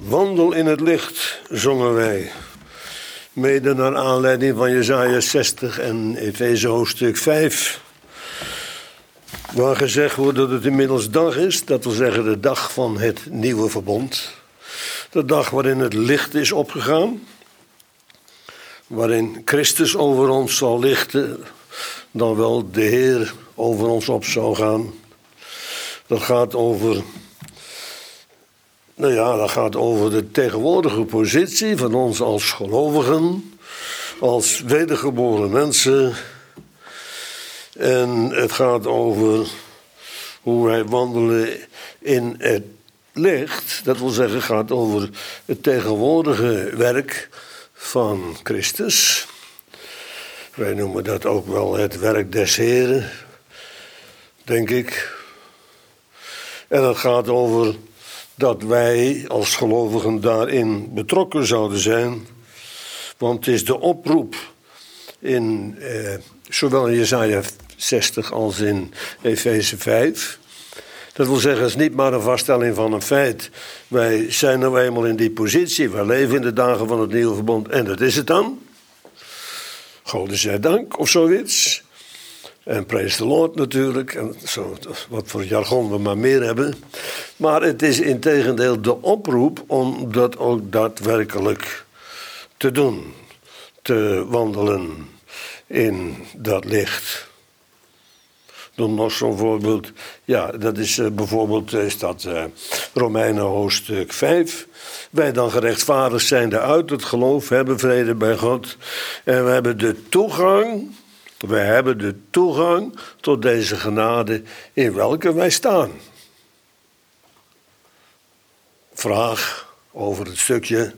Wandel in het licht, zongen wij. Mede naar aanleiding van Jesaja 60 en Efeze hoofdstuk 5. Waar gezegd wordt dat het inmiddels dag is, dat wil zeggen de dag van het nieuwe verbond. De dag waarin het licht is opgegaan. Waarin Christus over ons zal lichten, dan wel de Heer over ons op zal gaan. Dat gaat over de tegenwoordige positie van ons als gelovigen, als wedergeboren mensen. En het gaat over hoe wij wandelen in het licht. Dat wil zeggen, het gaat over het tegenwoordige werk van Christus. Wij noemen dat ook wel het werk des Heren, denk ik. En het gaat over dat wij als gelovigen daarin betrokken zouden zijn. Want het is de oproep in zowel in Jesaja 60 als in Efeze 5. Dat wil zeggen, het is niet maar een vaststelling van een feit. Wij zijn nou eenmaal in die positie. Wij leven in de dagen van het nieuwe verbond. En dat is het dan. Gode zij dank of zoiets. En praise the Lord natuurlijk. En zo, wat voor jargon we maar meer hebben. Maar het is integendeel de oproep om dat ook daadwerkelijk te doen. Te wandelen in dat licht. Noem nog zo'n voorbeeld. Ja, dat is bijvoorbeeld Romeinen hoofdstuk 5. Wij dan gerechtvaardigd zijnde uit het geloof hebben vrede bij God. En we hebben de toegang tot deze genade in welke wij staan. Vraag over het stukje.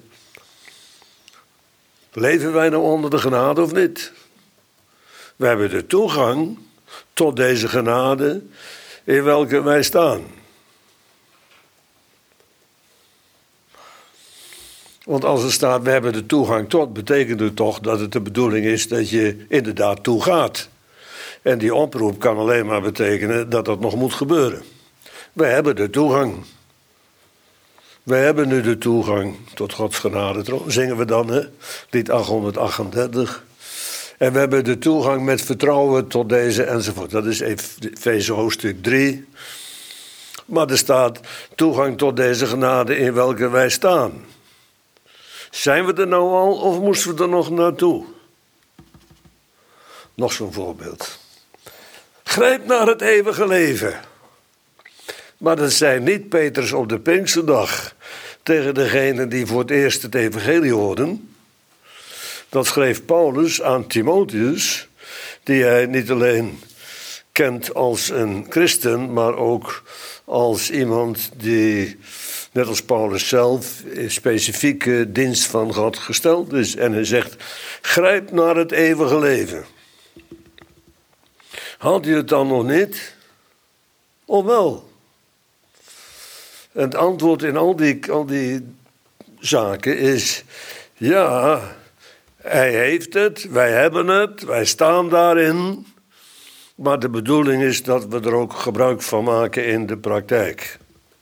Leven wij nou onder de genade of niet? We hebben de toegang tot deze genade in welke wij staan. Want als er staat, we hebben de toegang tot, betekent het toch dat het de bedoeling is dat je inderdaad toegaat. En die oproep kan alleen maar betekenen dat dat nog moet gebeuren. We hebben de toegang. We hebben nu de toegang tot Gods genade. Zingen we dan, hè? Lied 838. En we hebben de toegang met vertrouwen tot deze enzovoort. Dat is Efeze hoofdstuk 3. Maar er staat toegang tot deze genade in welke wij staan. Zijn we er nou al of moesten we er nog naartoe? Nog zo'n voorbeeld. Grijp naar het eeuwige leven. Maar dat zei niet Petrus op de Pinksterdag tegen degenen die voor het eerst het evangelie hoorden. Dat schreef Paulus aan Timotheus, die hij niet alleen kent als een christen, maar ook als iemand die, net als Paulus zelf, in specifieke dienst van God gesteld is. En hij zegt, grijp naar het eeuwige leven. Had je het dan nog niet? Of wel? En het antwoord in al die zaken is, ja, hij heeft het, wij hebben het, wij staan daarin. Maar de bedoeling is dat we er ook gebruik van maken in de praktijk.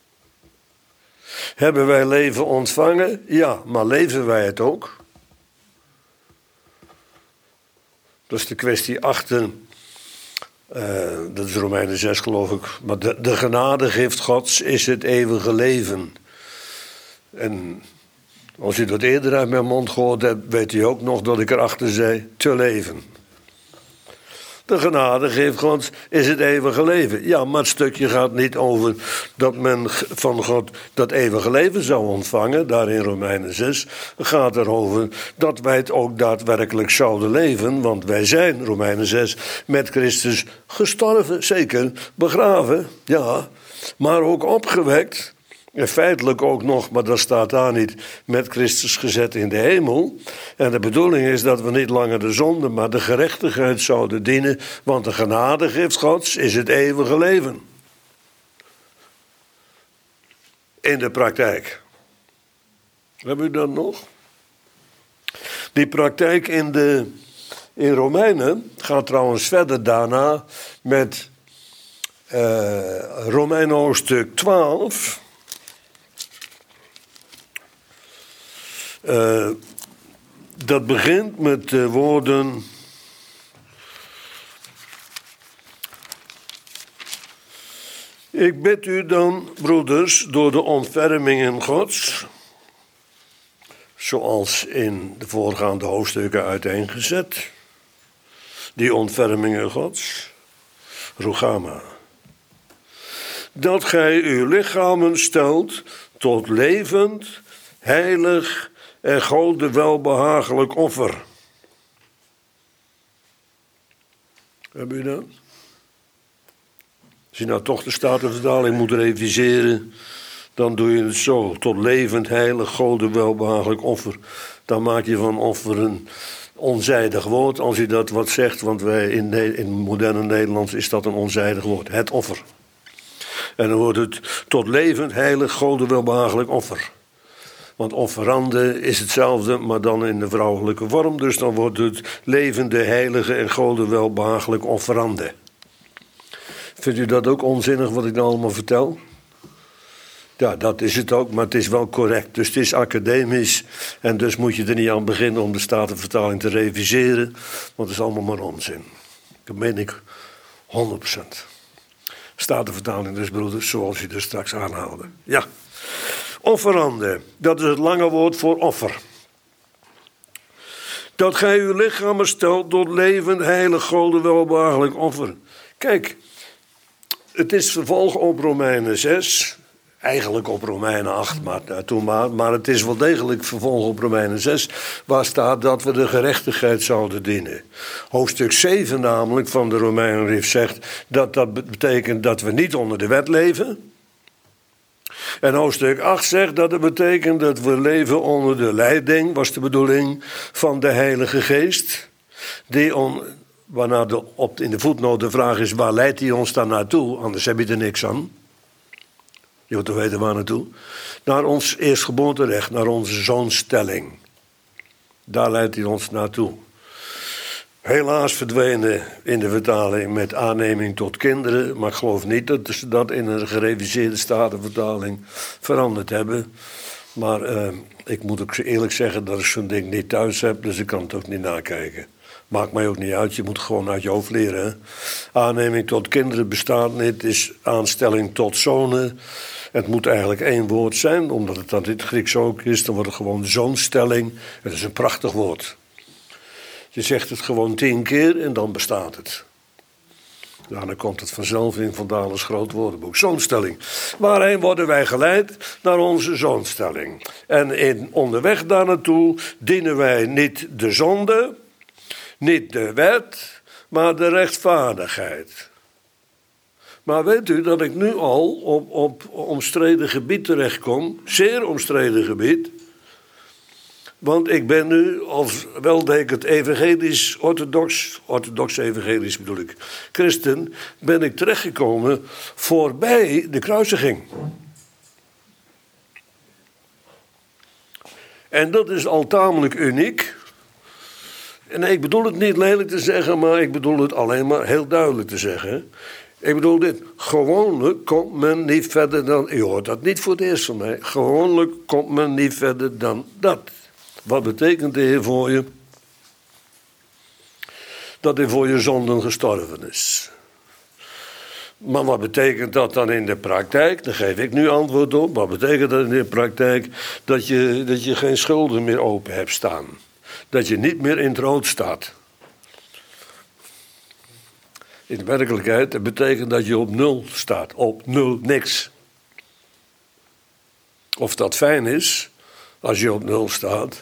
Hebben wij leven ontvangen? Ja, maar leven wij het ook? Dat is de kwestie 8. Dat is Romeinen 6 geloof ik. Maar de genadegift Gods is het eeuwige leven. En als u dat eerder uit mijn mond gehoord hebt, weet u ook nog dat ik erachter zei, te leven. De genadegift Gods is het eeuwige leven. Ja, maar het stukje gaat niet over dat men van God dat eeuwige leven zou ontvangen, daar in Romeinen 6. Het gaat erover dat wij het ook daadwerkelijk zouden leven, want wij zijn, Romeinen 6, met Christus gestorven, zeker, begraven, ja, maar ook opgewekt. En feitelijk ook nog, maar dat staat daar niet, met Christus gezet in de hemel. En de bedoeling is dat we niet langer de zonde, maar de gerechtigheid zouden dienen. Want de genadegift Gods is het eeuwige leven. In de praktijk. Hebben u dat nog? Die praktijk in Romeinen gaat trouwens verder daarna met Romeinen hoofdstuk 12... Dat begint met de woorden: ik bid u dan, broeders, door de ontfermingen Gods, zoals in de voorgaande hoofdstukken uiteengezet, die ontfermingen Gods, Rugama, dat gij uw lichamen stelt tot levend, heilig en Gode welbehagelijk offer. Heb u dat? Als je nou toch de Statenvertaling moet reviseren, dan doe je het zo: tot levend, heilig, Gode welbehagelijk offer. Dan maak je van offer een onzijdig woord, als je dat wat zegt, want wij in moderne Nederlands is dat een onzijdig woord, het offer. En dan wordt het tot levend, heilig, Gode welbehagelijk offer. Want offerande is hetzelfde, maar dan in de vrouwelijke vorm. Dus dan wordt het levende, heilige en Gode welbehagelijk offerande. Vindt u dat ook onzinnig wat ik nou allemaal vertel? Ja, dat is het ook, maar het is wel correct. Dus het is academisch en dus moet je er niet aan beginnen om de Statenvertaling te reviseren. Want het is allemaal maar onzin. Dat meen ik 100%. Statenvertaling dus, broeders, zoals je er straks aanhaalde. Ja. Offerande, dat is het lange woord voor offer. Dat gij uw lichamen stelt tot levend, heilig, Gode welbehagelijk offer. Kijk, het is vervolg op Romeinen 6, eigenlijk op Romeinen 8, maar het is wel degelijk vervolg op Romeinen 6, waar staat dat we de gerechtigheid zouden dienen. Hoofdstuk 7 namelijk van de Romeinenbrief zegt dat betekent dat we niet onder de wet leven. En hoofdstuk 8 zegt dat het betekent dat we leven onder de leiding, was de bedoeling, van de Heilige Geest. Waarna in de voetnoot de vraag is: waar leidt hij ons dan naartoe? Anders heb je er niks aan. Je moet toch weten waar naartoe? Naar ons eerstgeboorterecht, naar onze zoonstelling. Daar leidt hij ons naartoe. Helaas verdwenen in de vertaling met aanneming tot kinderen. Maar ik geloof niet dat ze dat in een gereviseerde Statenvertaling veranderd hebben. Maar ik moet ook eerlijk zeggen dat ik zo'n ding niet thuis heb. Dus ik kan het ook niet nakijken. Maakt mij ook niet uit, je moet gewoon uit je hoofd leren. Hè? Aanneming tot kinderen bestaat niet, het is aanstelling tot zonen. Het moet eigenlijk één woord zijn, omdat het dan in het Grieks ook is. Dan wordt het gewoon zoonstelling. Het is een prachtig woord. Je zegt het gewoon 10 keer en dan bestaat het. Nou, dan komt het vanzelf in Van Dalens groot woordenboek. Zoonstelling. Waarheen worden wij geleid? Naar onze zoonstelling. En onderweg daar naartoe dienen wij niet de zonde, niet de wet, maar de rechtvaardigheid. Maar weet u dat ik nu al op omstreden gebied terechtkom, zeer omstreden gebied. Want ik ben nu, als weldenkend orthodox evangelisch bedoel ik, christen, ben ik terechtgekomen voorbij de kruisiging. En dat is al tamelijk uniek. En ik bedoel het niet lelijk te zeggen, maar ik bedoel het alleen maar heel duidelijk te zeggen. Ik bedoel dit, gewoonlijk komt men niet verder dan, je hoort dat niet voor het eerst van mij, gewoonlijk komt men niet verder dan dat. Wat betekent de Heer voor je? Dat hij voor je zonden gestorven is. Maar wat betekent dat dan in de praktijk? Daar geef ik nu antwoord op. Wat betekent dat in de praktijk? Dat je geen schulden meer open hebt staan. Dat je niet meer in het rood staat. In de werkelijkheid, dat betekent dat je op 0 staat. Op 0, niks. Of dat fijn is, als je op 0 staat.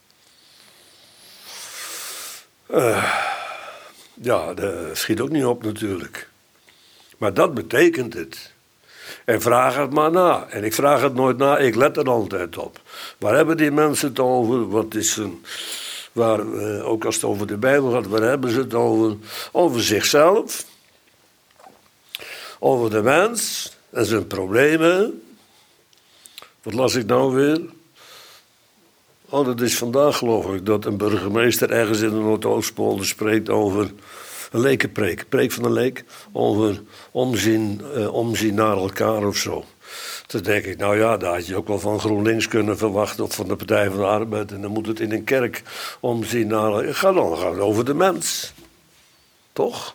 Ja, dat schiet ook niet op natuurlijk. Maar dat betekent het. En vraag het maar na. En ik vraag het nooit na, ik let er altijd op. Waar hebben die mensen het over? Wat is ook als het over de Bijbel gaat, waar hebben ze het over? Over zichzelf. Over de mens en zijn problemen. Wat las ik nou weer? Oh, dat is vandaag geloof ik, dat een burgemeester ergens in de Noordoostpolder spreekt over een lekenpreek, preek van een leek, over omzien naar elkaar of zo. Dan denk ik, nou ja, daar had je ook wel van GroenLinks kunnen verwachten of van de Partij van de Arbeid. En dan moet het in een kerk omzien naar... Het gaat over de mens. Toch?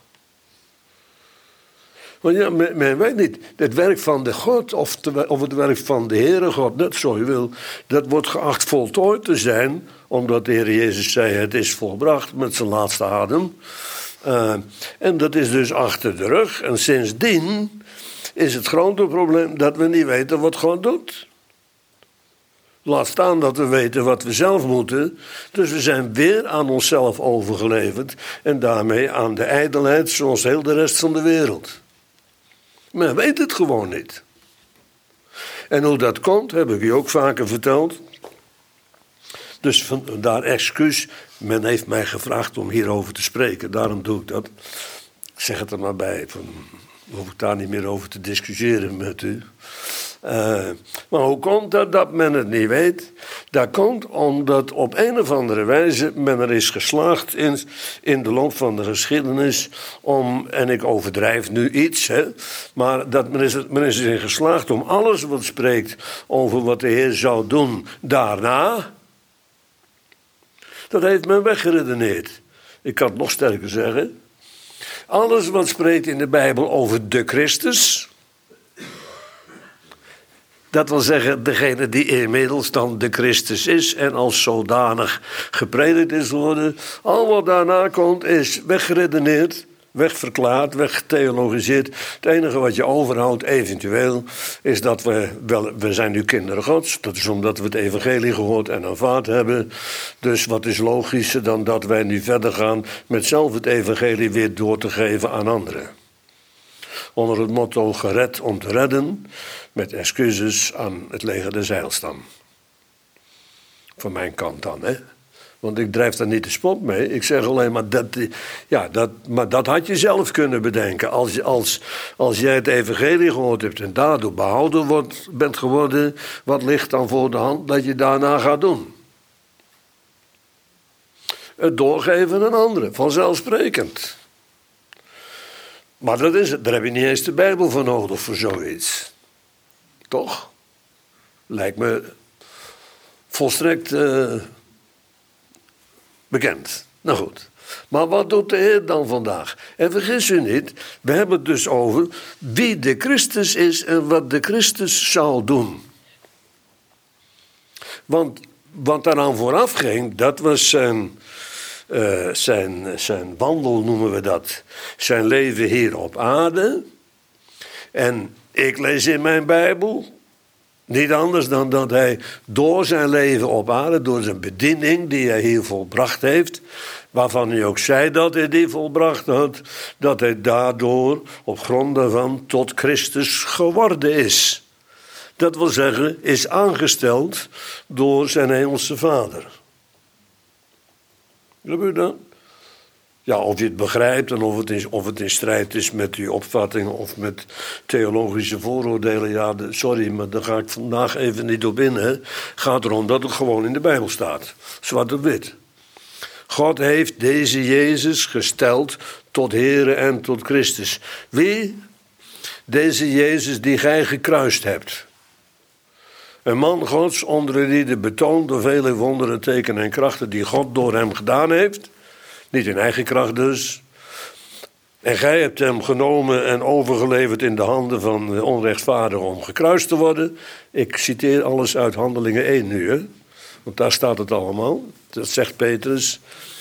Want ja, men weet niet, het werk van de God of het werk van de Heere God, net zo je wil, dat wordt geacht voltooid te zijn, omdat de Heer Jezus zei, het is volbracht met zijn laatste adem. En dat is dus achter de rug. En sindsdien is het grote probleem dat we niet weten wat God doet. Laat staan dat we weten wat we zelf moeten. Dus we zijn weer aan onszelf overgeleverd. En daarmee aan de ijdelheid zoals heel de rest van de wereld. Men weet het gewoon niet. En hoe dat komt, heb ik u ook vaker verteld. Dus vandaar excuus. Men heeft mij gevraagd om hierover te spreken. Daarom doe ik dat. Ik zeg het er maar bij. Hoef ik daar niet meer over te discussiëren met u. Maar hoe komt dat men het niet weet? Dat komt omdat op een of andere wijze men er is geslaagd in de loop van de geschiedenis om, en ik overdrijf nu iets, maar dat men is erin geslaagd om alles wat spreekt over wat de Heer zou doen daarna, dat heeft men weggeredeneerd. Ik kan het nog sterker zeggen. Alles wat spreekt in de Bijbel over de Christus, dat wil zeggen, degene die inmiddels dan de Christus is en als zodanig gepredikt is worden. Al wat daarna komt is weggeredeneerd, wegverklaard, weggetheologiseerd. Het enige wat je overhoudt eventueel is dat we zijn nu kinderen Gods. Dat is omdat we het evangelie gehoord en aanvaard hebben. Dus wat is logischer dan dat wij nu verder gaan met zelf het evangelie weer door te geven aan anderen. Onder het motto gered om te redden, met excuses aan het leger des Heils dan. Van mijn kant dan, hè. Want ik drijf daar niet de spot mee. Ik zeg alleen maar, dat had je zelf kunnen bedenken. Als jij het evangelie gehoord hebt en daardoor behouden bent geworden, wat ligt dan voor de hand dat je daarna gaat doen? Het doorgeven aan anderen, vanzelfsprekend. Maar dat is het. Daar heb je niet eens de Bijbel voor nodig voor zoiets. Toch? Lijkt me volstrekt bekend. Nou goed. Maar wat doet de Heer dan vandaag? En vergis u niet, we hebben het dus over wie de Christus is en wat de Christus zou doen. Want wat daaraan vooraf ging, dat was zijn wandel, noemen we dat. Zijn leven hier op aarde. En ik lees in mijn Bijbel niet anders dan dat hij door zijn leven op aarde, door zijn bediening die hij hier volbracht heeft, waarvan hij ook zei dat hij die volbracht had, dat hij daardoor op grond daarvan tot Christus geworden is. Dat wil zeggen, is aangesteld door zijn hemelse Vader. Geloof u dat? Ja, of je het begrijpt en of het in strijd is met uw opvattingen of met theologische vooroordelen. Ja, sorry, maar daar ga ik vandaag even niet op in. Het gaat erom dat het gewoon in de Bijbel staat. Zwart op wit. God heeft deze Jezus gesteld tot Here en tot Christus. Wie? Deze Jezus die gij gekruist hebt. Een man Gods onder wie de betoond door vele wonderen, tekenen en krachten die God door hem gedaan heeft. Niet in eigen kracht dus. En gij hebt hem genomen en overgeleverd in de handen van de onrechtvaardigen om gekruist te worden. Ik citeer alles uit Handelingen 1 nu, hè? Want daar staat het allemaal. Dat zegt Petrus.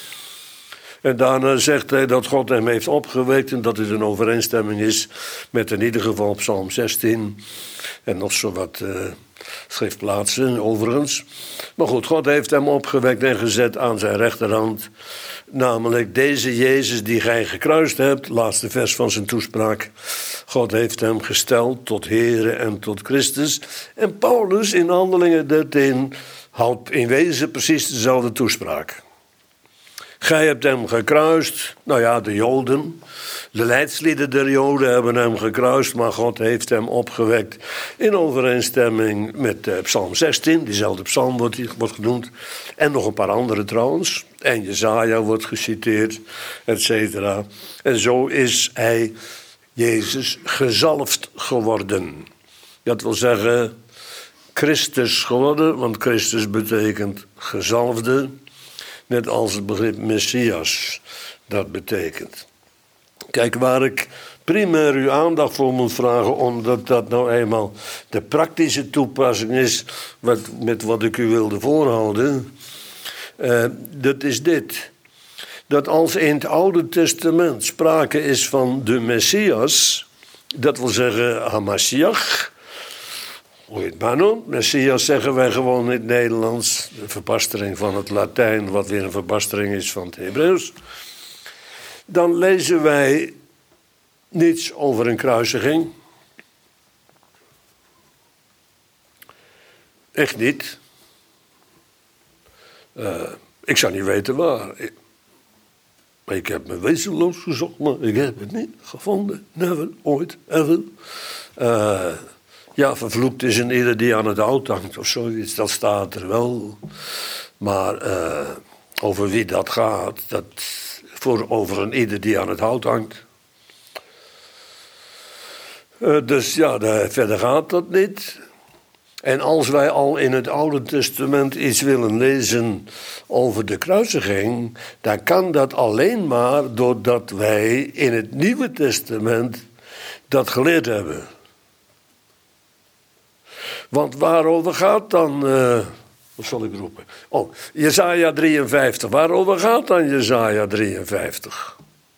En daarna zegt hij dat God hem heeft opgewekt en dat het een overeenstemming is met in ieder geval Psalm 16 en nog zo wat schriftplaatsen overigens. Maar goed, God heeft hem opgewekt en gezet aan zijn rechterhand. Namelijk deze Jezus die gij gekruist hebt, laatste vers van zijn toespraak. God heeft hem gesteld tot Here en tot Christus. En Paulus in Handelingen 13 houdt in wezen precies dezelfde toespraak. Gij hebt hem gekruist, nou ja, de Joden, de leidslieden der Joden hebben hem gekruist, maar God heeft hem opgewekt in overeenstemming met Psalm 16, diezelfde psalm wordt genoemd, en nog een paar andere trouwens, en Jesaja wordt geciteerd, et cetera. En zo is hij, Jezus, gezalfd geworden. Dat wil zeggen Christus geworden, want Christus betekent gezalfde. Net als het begrip Messias dat betekent. Kijk, waar ik primair uw aandacht voor moet vragen, omdat dat nou eenmaal de praktische toepassing is met wat ik u wilde voorhouden. Dat is dit. Dat als in het Oude Testament sprake is van de Messias, dat wil zeggen Hamashiach, hoe je het maar noemt. Messias zeggen wij gewoon in het Nederlands, de verbastering van het Latijn, wat weer een verbastering is van het Hebreeuws. Dan lezen wij niets over een kruisiging. Echt niet. Ik zou niet weten waar. Ik heb me wezenloos gezocht, maar ik heb het niet gevonden. Never, ooit, ever. Ja, vervloekt is een ieder die aan het hout hangt of zoiets. Dat staat er wel. Maar over wie dat gaat, over een ieder die aan het hout hangt. Dus ja, verder gaat dat niet. En als wij al in het Oude Testament iets willen lezen over de kruisiging, dan kan dat alleen maar doordat wij in het Nieuwe Testament dat geleerd hebben. Want waarover gaat dan, wat zal ik roepen? Oh, Jesaja 53. Waarover gaat dan Jesaja 53?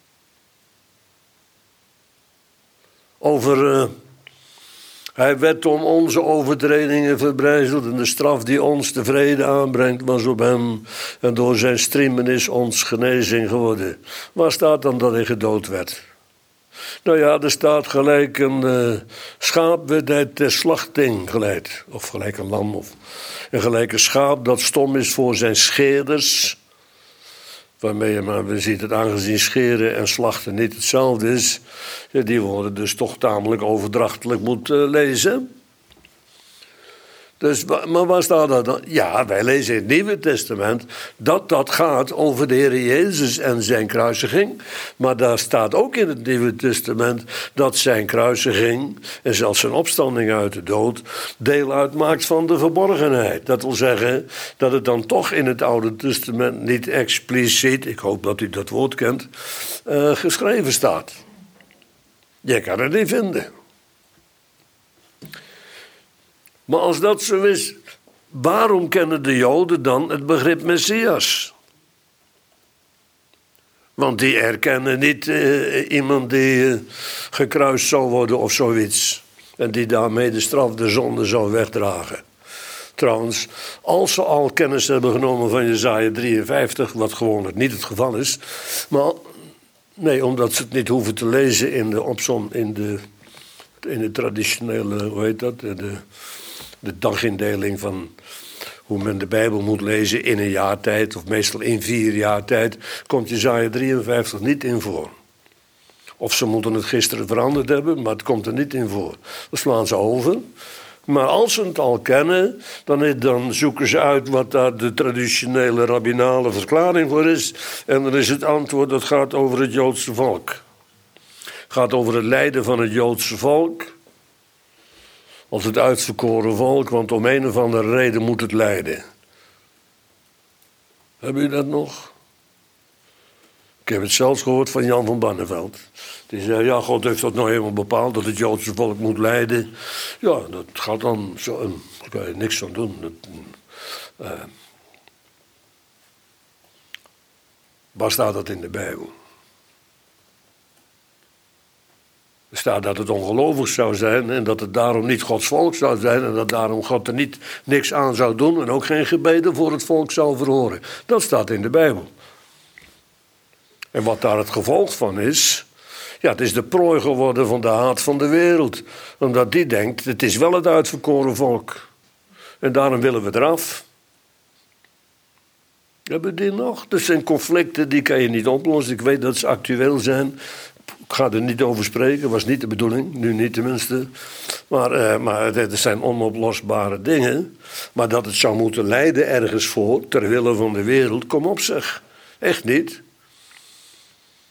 Over, hij werd om onze overtredingen verbrijzeld en de straf die ons de vrede aanbrengt was op hem. En door zijn striemen is ons genezing geworden. Waar staat dan dat hij gedood werd? Nou ja, er staat gelijk een schaap werd hij ter slachting geleid. Of gelijk een lam. En gelijk een schaap dat stom is voor zijn scheerders. Waarmee je maar we ziet het aangezien scheren en slachten niet hetzelfde is. Ja, die worden dus toch tamelijk overdrachtelijk moeten lezen. Dus, maar waar staat dat dan? Ja, wij lezen in het Nieuwe Testament dat gaat over de Heer Jezus en zijn kruisiging. Maar daar staat ook in het Nieuwe Testament dat zijn kruisiging en zelfs zijn opstanding uit de dood deel uitmaakt van de verborgenheid. Dat wil zeggen dat het dan toch in het Oude Testament niet expliciet, ik hoop dat u dat woord kent, geschreven staat. Je kan het niet vinden. Maar als dat zo is, waarom kennen de Joden dan het begrip Messias? Want die erkennen niet iemand die gekruist zou worden of zoiets. En die daarmee de straf der zonde zou wegdragen. Trouwens, als ze al kennis hebben genomen van Jesaja 53, wat gewoon niet het geval is. Maar nee, omdat ze het niet hoeven te lezen in de traditionele, hoe heet dat, de dagindeling van hoe men de Bijbel moet lezen in een jaar tijd, of meestal in 4 jaar tijd, komt Jesaja 53 niet in voor. Of ze moeten het gisteren veranderd hebben, maar het komt er niet in voor. Dat slaan ze over. Maar als ze het al kennen, dan zoeken ze uit wat daar de traditionele rabbinale verklaring voor is. En dan is het antwoord, dat gaat over het Joodse volk. Het gaat over het lijden van het Joodse volk. Als het uitverkoren volk, want om een of andere reden moet het lijden. Hebben u dat nog? Ik heb het zelfs gehoord van Jan van Barneveld. Die zei, ja, God heeft dat nou helemaal bepaald, dat het Joodse volk moet lijden. Ja, dat gaat dan zo, daar kan je niks aan doen. Waar staat dat in de Bijbel? Er staat dat het ongelovig zou zijn en dat het daarom niet Gods volk zou zijn en dat daarom God er niks aan zou doen en ook geen gebeden voor het volk zou verhoren. Dat staat in de Bijbel. En wat daar het gevolg van is, ja, het is de prooi geworden van de haat van de wereld. Omdat die denkt, het is wel het uitverkoren volk. En daarom willen we eraf. Hebben we die nog? Dat zijn conflicten die kan je niet oplossen. Ik weet dat ze actueel zijn. Ik ga er niet over spreken, was niet de bedoeling, nu niet tenminste. Maar het zijn onoplosbare dingen. Maar dat het zou moeten lijden ergens voor, ter wille van de wereld, kom op zeg. Echt niet.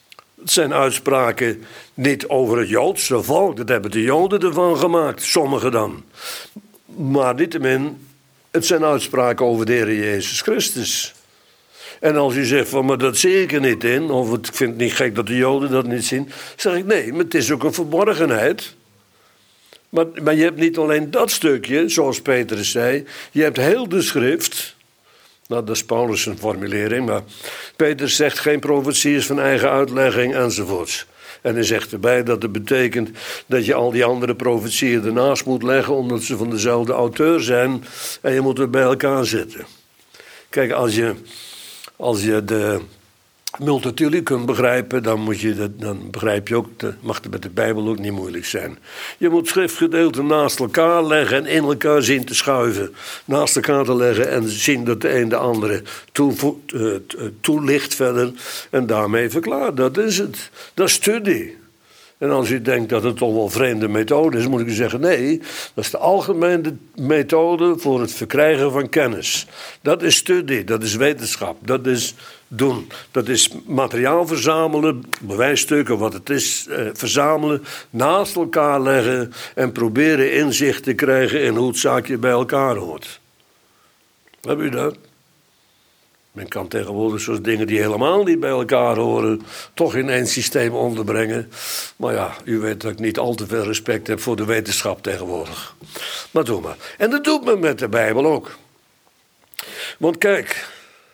Het zijn uitspraken niet over het Joodse volk. Dat hebben de Joden ervan gemaakt, sommigen dan. Maar niettemin, het zijn uitspraken over de Heer Jezus Christus. En als u zegt van, maar dat zie ik er niet in, of ik vind het niet gek dat de Joden dat niet zien, zeg ik nee, maar het is ook een verborgenheid. Maar je hebt niet alleen dat stukje, zoals Petrus zei, je hebt heel de schrift. Nou, dat is Paulus' formulering, maar Petrus zegt geen profetie is van eigen uitlegging enzovoorts. En hij zegt erbij dat het betekent dat je al die andere profetieën ernaast moet leggen, omdat ze van dezelfde auteur zijn en je moet het bij elkaar zetten. Kijk, als je de multatuli kunt begrijpen, dan begrijp je ook, mag het met de Bijbel ook niet moeilijk zijn. Je moet schriftgedeelten naast elkaar leggen en in elkaar zien te schuiven. Naast elkaar te leggen en zien dat de een de andere toelicht verder. En daarmee verklaart, dat is het. Dat is studie. En als u denkt dat het toch wel vreemde methode is, moet ik u zeggen, nee, dat is de algemene methode voor het verkrijgen van kennis. Dat is studie, dat is wetenschap, dat is doen. Dat is materiaal verzamelen, bewijsstukken, wat het is, verzamelen, naast elkaar leggen en proberen inzicht te krijgen in hoe het zaakje bij elkaar hoort. Heb u dat? Men kan tegenwoordig zo'n dingen die helemaal niet bij elkaar horen, toch in één systeem onderbrengen. Maar ja, u weet dat ik niet al te veel respect heb voor de wetenschap tegenwoordig. Maar doe maar. En dat doet men met de Bijbel ook. Want kijk,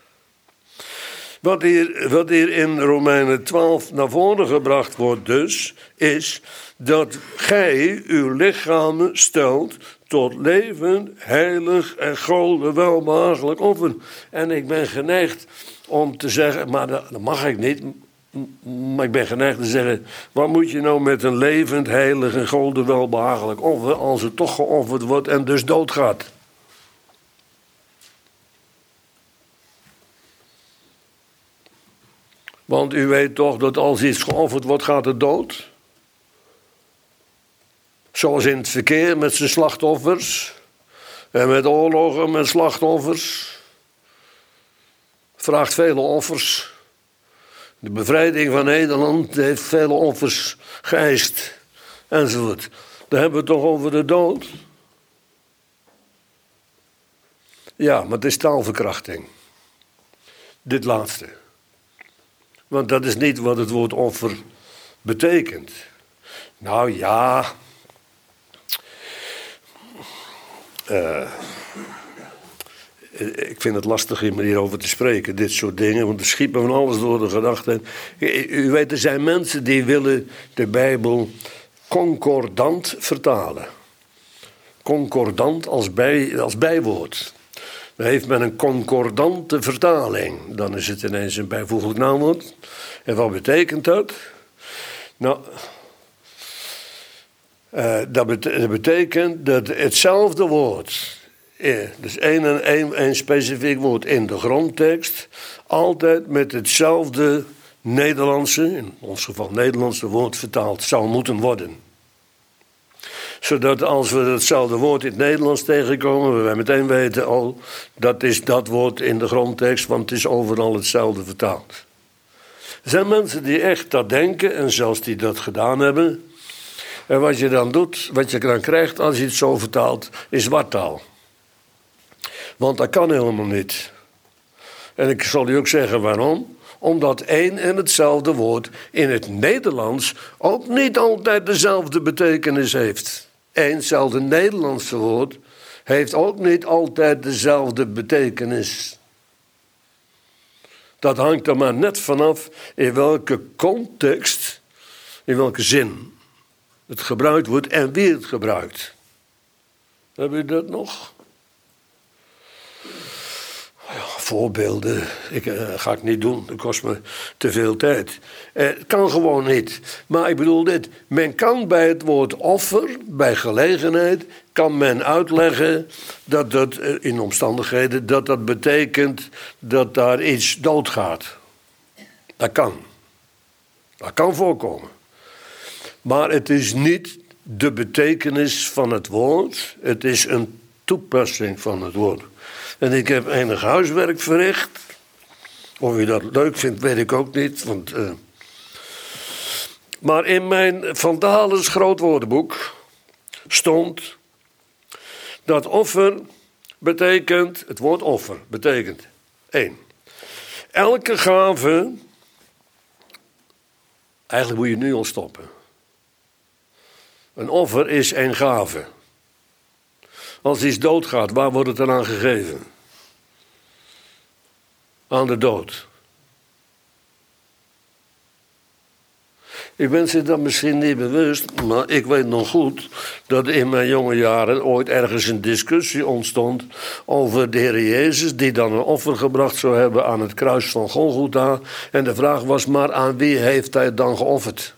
wat hier in Romeinen 12 naar voren gebracht wordt dus, is dat gij uw lichamen stelt tot leven, heilig en Gode welbehagelijk offer. En ik ben geneigd om te zeggen, maar dat mag ik niet, maar ik ben geneigd te zeggen, wat moet je nou met een levend, heilig en Gode welbehagelijk offer, als het toch geofferd wordt en dus doodgaat? Want u weet toch dat als iets geofferd wordt, gaat het dood? Zoals in het verkeer met zijn slachtoffers. En met oorlogen met slachtoffers. Vraagt vele offers. De bevrijding van Nederland heeft vele offers geëist. Enzovoort. Dan hebben we het toch over de dood? Ja, maar het is taalverkrachting. Dit laatste. Want dat is niet wat het woord offer betekent. Nou ja. Ik vind het lastig om hierover te spreken, dit soort dingen. Want er schiet me van alles door de gedachten. U weet, er zijn mensen die willen de Bijbel concordant vertalen. Concordant als bijwoord. Dan heeft men een concordante vertaling. Dan is het ineens een bijvoeglijk naamwoord. En wat betekent dat? Nou, dat betekent dat hetzelfde woord, dus één specifiek woord in de grondtekst, altijd met hetzelfde Nederlandse, in ons geval Nederlandse woord vertaald zou moeten worden. Zodat als we hetzelfde woord in het Nederlands tegenkomen, we meteen weten, oh, dat is dat woord in de grondtekst, want het is overal hetzelfde vertaald. Er zijn mensen die echt dat denken en zelfs die dat gedaan hebben. En wat je dan doet, wat je dan krijgt als je het zo vertaalt, is wartaal. Want dat kan helemaal niet. En ik zal u ook zeggen waarom. Omdat één en hetzelfde woord in het Nederlands ook niet altijd dezelfde betekenis heeft. Eenzelfde Nederlandse woord heeft ook niet altijd dezelfde betekenis. Dat hangt er maar net vanaf in welke context, in welke zin het gebruikt wordt en wie het gebruikt. Heb je dat nog? Ja, voorbeelden, ga ik niet doen, dat kost me te veel tijd. Het kan gewoon niet. Maar ik bedoel dit, men kan bij het woord offer, bij gelegenheid, kan men uitleggen dat dat in omstandigheden, dat betekent dat daar iets doodgaat. Dat kan. Dat kan voorkomen. Maar het is niet de betekenis van het woord, het is een toepassing van het woord. En ik heb enig huiswerk verricht. Of u dat leuk vindt, weet ik ook niet. Want Maar in mijn Van Dalens grootwoordenboek stond dat offer betekent, het woord offer betekent 1. Elke gave, eigenlijk moet je nu al stoppen. Een offer is een gave. Als iets doodgaat, waar wordt het dan aan gegeven? Aan de dood. Ik ben zich dat misschien niet bewust, maar ik weet nog goed dat in mijn jonge jaren ooit ergens een discussie ontstond over de Heer Jezus, die dan een offer gebracht zou hebben aan het kruis van Golgotha. En de vraag was maar, aan wie heeft hij het dan geofferd?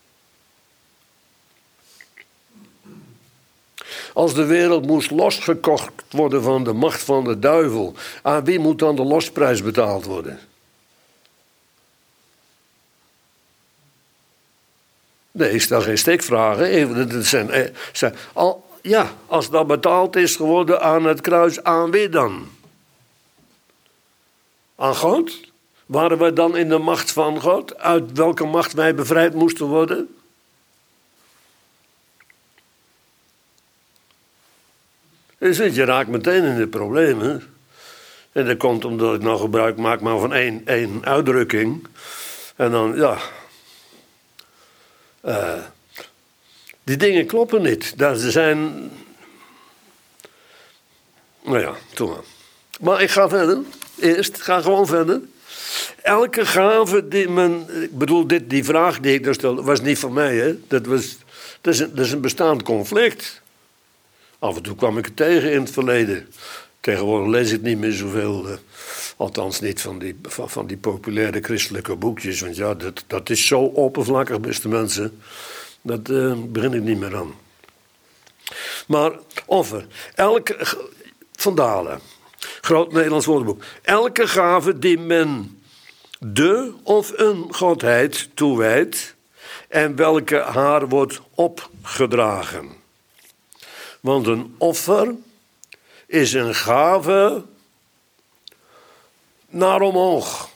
Als de wereld moest losgekocht worden van de macht van de duivel, aan wie moet dan de losprijs betaald worden? Nee, ik stel geen steekvragen. Als dat betaald is geworden aan het kruis, aan wie dan? Aan God? Waren wij dan in de macht van God? Uit welke macht wij bevrijd moesten worden? Dus je raakt meteen in de problemen. En dat komt omdat ik nou gebruik maak maar van één uitdrukking. En dan, ja... die dingen kloppen niet. Ze zijn... Nou ja, toen maar. Maar ik ga verder. Ga gewoon verder. Elke gave die men... Ik bedoel, die vraag die ik daar stelde, was niet van mij, hè. Dat is een bestaand conflict. Af en toe kwam ik het tegen in het verleden. Tegenwoordig lees ik niet meer zoveel... althans niet van die populaire christelijke boekjes. Want ja, dat is zo oppervlakkig, beste mensen. Dat begin ik niet meer aan. Maar offer. Van Dalen. Groot Nederlands woordenboek. Elke gave die men de of een godheid toewijdt. En welke haar wordt opgedragen. Want een offer is een gave naar omhoog.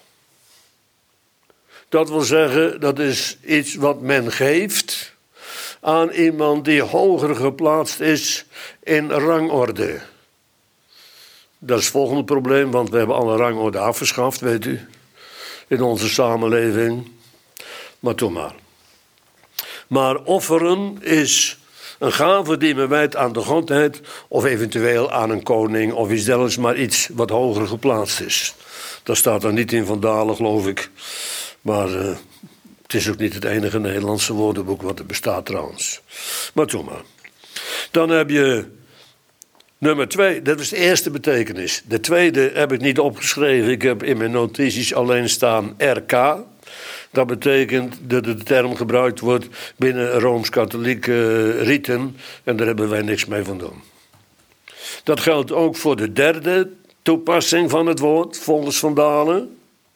Dat wil zeggen, dat is iets wat men geeft aan iemand die hoger geplaatst is in rangorde. Dat is het volgende probleem, want we hebben alle rangorde afgeschaft, weet u, in onze samenleving. Maar toen maar. Maar offeren is een gave die men wijdt aan de godheid, of eventueel aan een koning of iets dergelijks, maar iets wat hoger geplaatst is. Dat staat er niet in Van Dalen, geloof ik. Maar het is ook niet het enige Nederlandse woordenboek wat er bestaat trouwens. Maar toen maar. Dan heb je nummer 2, dat is de eerste betekenis. De tweede heb ik niet opgeschreven. Ik heb in mijn notities alleen staan RK. Dat betekent dat de term gebruikt wordt binnen Rooms-Katholieke riten. En daar hebben wij niks mee van doen. Dat geldt ook voor de derde toepassing van het woord, volgens Van Dalen.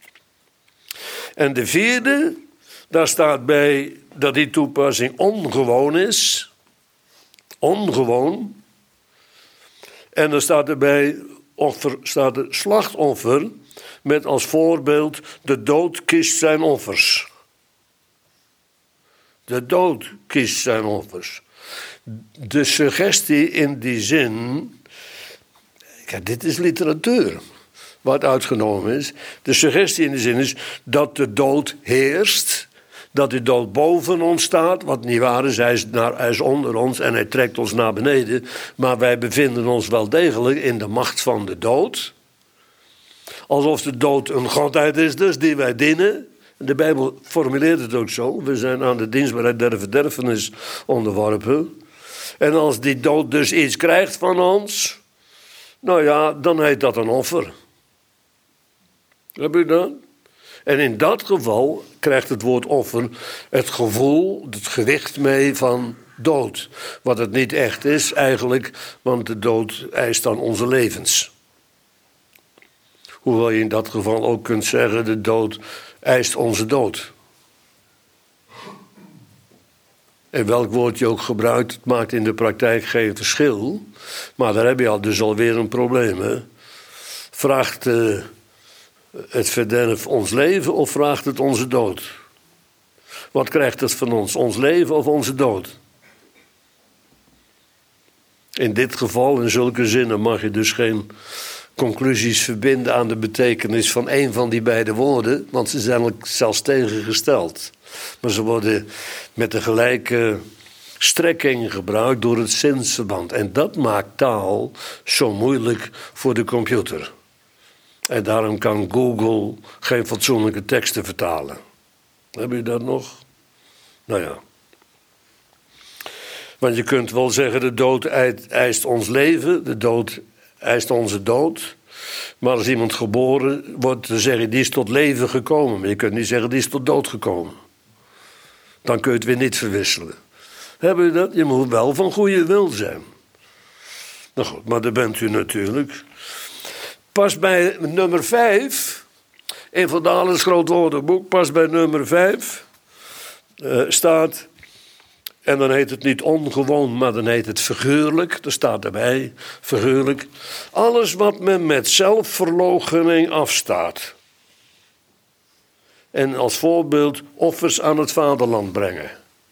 En de vierde, daar staat bij dat die toepassing ongewoon is. Ongewoon. En dan staat erbij, staat er slachtoffer, met als voorbeeld, de dood kiest zijn offers. De dood kiest zijn offers. De suggestie in die zin, kijk, dit is literatuur, wat uitgenomen is. De suggestie in die zin is dat de dood heerst, dat de dood boven ons staat, wat niet waar is, hij is onder ons en hij trekt ons naar beneden. Maar wij bevinden ons wel degelijk in de macht van de dood. Alsof de dood een godheid is dus, die wij dienen. De Bijbel formuleert het ook zo. We zijn aan de dienstbaarheid der verderfenis onderworpen. En als die dood dus iets krijgt van ons, nou ja, dan heet dat een offer. Heb je dat? En in dat geval krijgt het woord offer het gevoel, het gewicht mee van dood. Wat het niet echt is eigenlijk, want de dood eist dan onze levens. Hoewel je in dat geval ook kunt zeggen, de dood eist onze dood. En welk woord je ook gebruikt, het maakt in de praktijk geen verschil. Maar daar heb je dus alweer een probleem. Hè? Vraagt het verderf ons leven of vraagt het onze dood? Wat krijgt het van ons? Ons leven of onze dood? In dit geval, in zulke zinnen, mag je dus geen conclusies verbinden aan de betekenis van één van die beide woorden, want ze zijn zelfs tegengesteld. Maar ze worden met de gelijke strekking gebruikt door het zinsverband. En dat maakt taal zo moeilijk voor de computer. En daarom kan Google geen fatsoenlijke teksten vertalen. Heb je dat nog? Nou ja. Want je kunt wel zeggen, de dood eist ons leven, de dood eist onze dood. Maar als iemand geboren wordt, dan zeg je, die is tot leven gekomen. Maar je kunt niet zeggen, die is tot dood gekomen. Dan kun je het weer niet verwisselen. Hebben u dat? Je moet wel van goede wil zijn. Nou goed, maar daar bent u natuurlijk. Pas bij nummer 5, in Van Dalens groot woordenboek, pas bij nummer 5, staat, en dan heet het niet ongewoon, maar dan heet het figuurlijk, er staat erbij, figuurlijk, alles wat men met zelfverloochening afstaat. En als voorbeeld offers aan het vaderland brengen.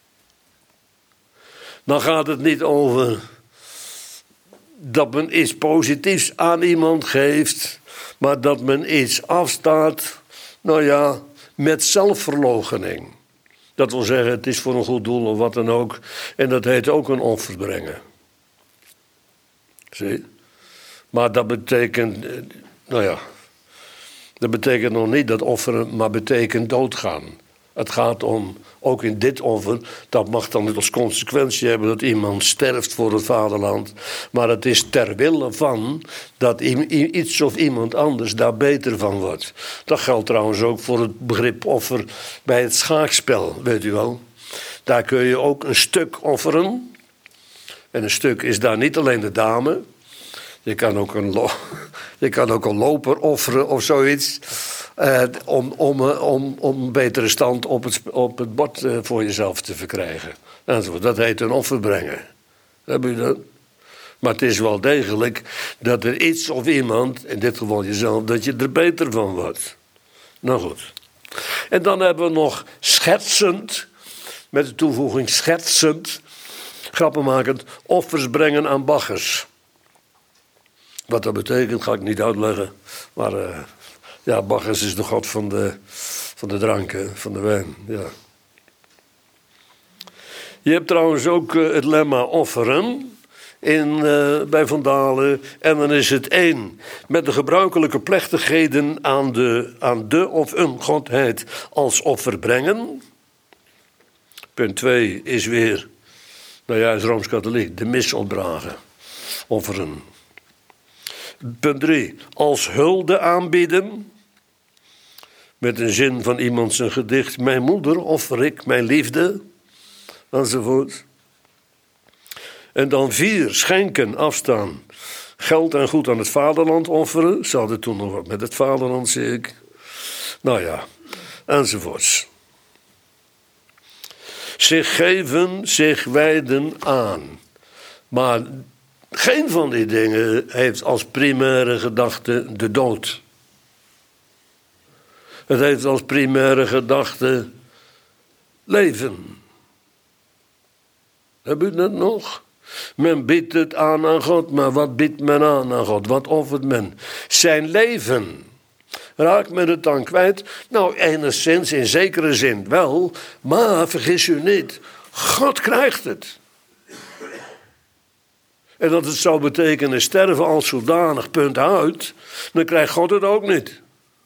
Dan gaat het niet over dat men iets positiefs aan iemand geeft, maar dat men iets afstaat, nou ja, met zelfverloochening. Dat wil zeggen, het is voor een goed doel of wat dan ook. En dat heet ook een offer brengen. Zie? Maar dat betekent, nou ja, dat betekent nog niet dat offeren, maar betekent doodgaan. Het gaat om, ook in dit offer, dat mag dan als consequentie hebben dat iemand sterft voor het vaderland. Maar het is ter wille van dat iets of iemand anders daar beter van wordt. Dat geldt trouwens ook voor het begrip offer bij het schaakspel, weet u wel. Daar kun je ook een stuk offeren. En een stuk is daar niet alleen de dame. Je kan ook een loper offeren of zoiets. Om een betere stand op het bord voor jezelf te verkrijgen. Dat heet een offer brengen. Heb je dat? Maar het is wel degelijk dat er iets of iemand, in dit geval jezelf, dat je er beter van wordt. Nou goed. En dan hebben we nog schertsend, met de toevoeging schertsend, grappenmakend, offers brengen aan baggers. Wat dat betekent, ga ik niet uitleggen. Maar ja, Bacchus is de god van de drank, van de wijn. Ja. Je hebt trouwens ook het lemma offeren bij Van Dalen. En dan is het 1. Met de gebruikelijke plechtigheden aan de of een godheid als offer brengen. Punt 2 is weer, nou ja, is Rooms-Katholiek, de mis opdragen. Offeren. Punt 3. Als hulde aanbieden. Met een zin van iemand zijn gedicht. Mijn moeder offer ik, mijn liefde. Enzovoort. En dan 4. Schenken, afstaan. Geld en goed aan het vaderland offeren. Ze hadden toen nog wat met het vaderland, zie ik. Nou ja, enzovoorts. Zich geven, zich wijden aan. Maar geen van die dingen heeft als primaire gedachte de dood. Het heeft als primaire gedachte leven. Heb u dat nog? Men biedt het aan God, maar wat biedt men aan God? Wat offert men? Zijn leven. Raakt men het dan kwijt? Nou, enigszins, in zekere zin wel, maar vergis u niet, God krijgt het. En dat het zou betekenen sterven als zodanig, punt uit, dan krijgt God het ook niet.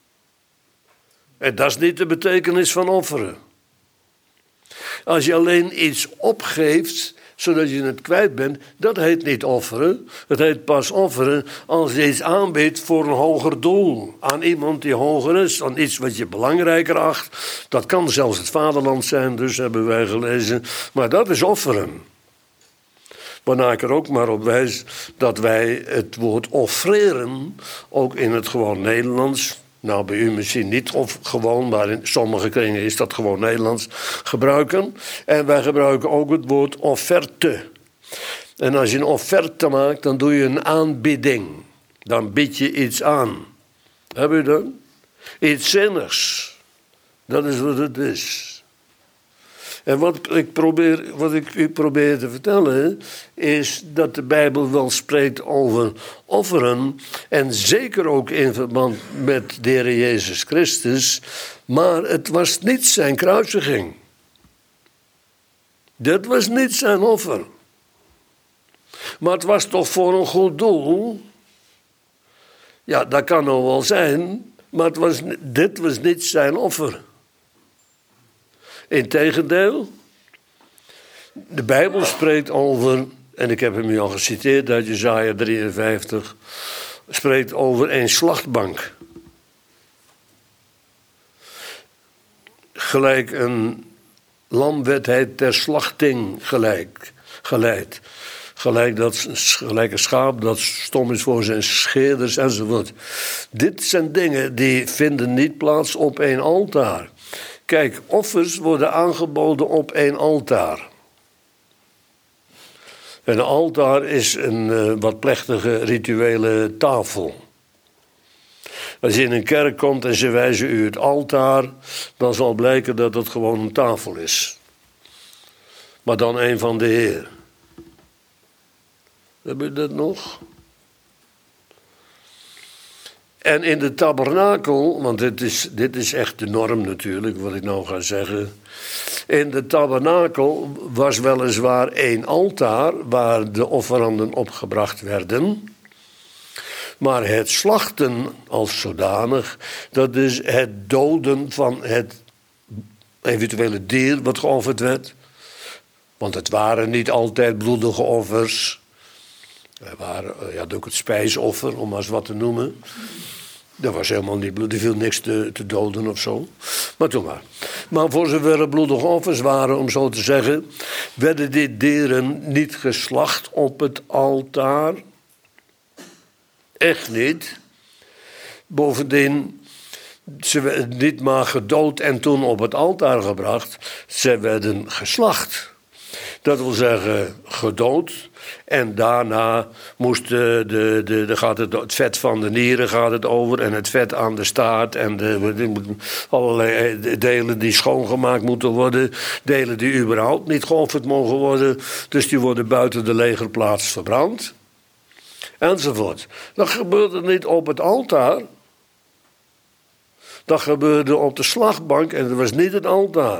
En dat is niet de betekenis van offeren. Als je alleen iets opgeeft, zodat je het kwijt bent, dat heet niet offeren. Het heet pas offeren als je iets aanbiedt voor een hoger doel. Aan iemand die hoger is, aan iets wat je belangrijker acht. Dat kan zelfs het vaderland zijn, dus hebben wij gelezen. Maar dat is offeren. Waarna ik er ook maar op wijs dat wij het woord offreren, ook in het gewoon Nederlands, nou bij u misschien niet of gewoon, maar in sommige kringen is dat gewoon Nederlands, gebruiken. En wij gebruiken ook het woord offerte. En als je een offerte maakt, dan doe je een aanbieding. Dan bied je iets aan. Heb je dat? Iets zinnigs. Dat is wat het is. En wat ik u probeer te vertellen, is dat de Bijbel wel spreekt over offeren. En zeker ook in verband met de Heer Jezus Christus. Maar het was niet zijn kruisiging. Dat was niet zijn offer. Maar het was toch voor een goed doel. Ja, dat kan nog wel zijn. Maar dit was niet zijn offer. Integendeel, de Bijbel spreekt over, en ik heb hem u al geciteerd uit Jesaja 53, spreekt over een slachtbank. Gelijk een lam werd hij ter slachting geleid. Gelijk een schaap dat stom is voor zijn scheerders enzovoort. Dit zijn dingen die vinden niet plaats op één altaar. Kijk, offers worden aangeboden op één altaar. Een altaar is een wat plechtige rituele tafel. Als je in een kerk komt en ze wijzen u het altaar, dan zal blijken dat het gewoon een tafel is. Maar dan een van de Heer. Heb je dat nog? En in de tabernakel, want dit is echt de norm natuurlijk, wat ik nou ga zeggen. In de tabernakel was weliswaar één altaar waar de offeranden opgebracht werden. Maar het slachten als zodanig, dat is het doden van het eventuele dier wat geofferd werd. Want het waren niet altijd bloedige offers. Er had ook het spijsoffer, om maar eens wat te noemen. Dat was helemaal niet bloed, er viel niks te doden of zo. Maar toen maar. Maar voor zover er bloedige offers waren, om zo te zeggen, werden die dieren niet geslacht op het altaar. Echt niet. Bovendien, ze werden niet maar gedood en toen op het altaar gebracht. Ze werden geslacht. Dat wil zeggen gedood. En daarna moest het vet van de nieren gaat het over. En het vet aan de staart. En allerlei delen die schoongemaakt moeten worden. Delen die überhaupt niet geofferd mogen worden. Dus die worden buiten de legerplaats verbrand. Enzovoort. Dat gebeurde niet op het altaar. Dat gebeurde op de slagbank. En dat was niet het altaar.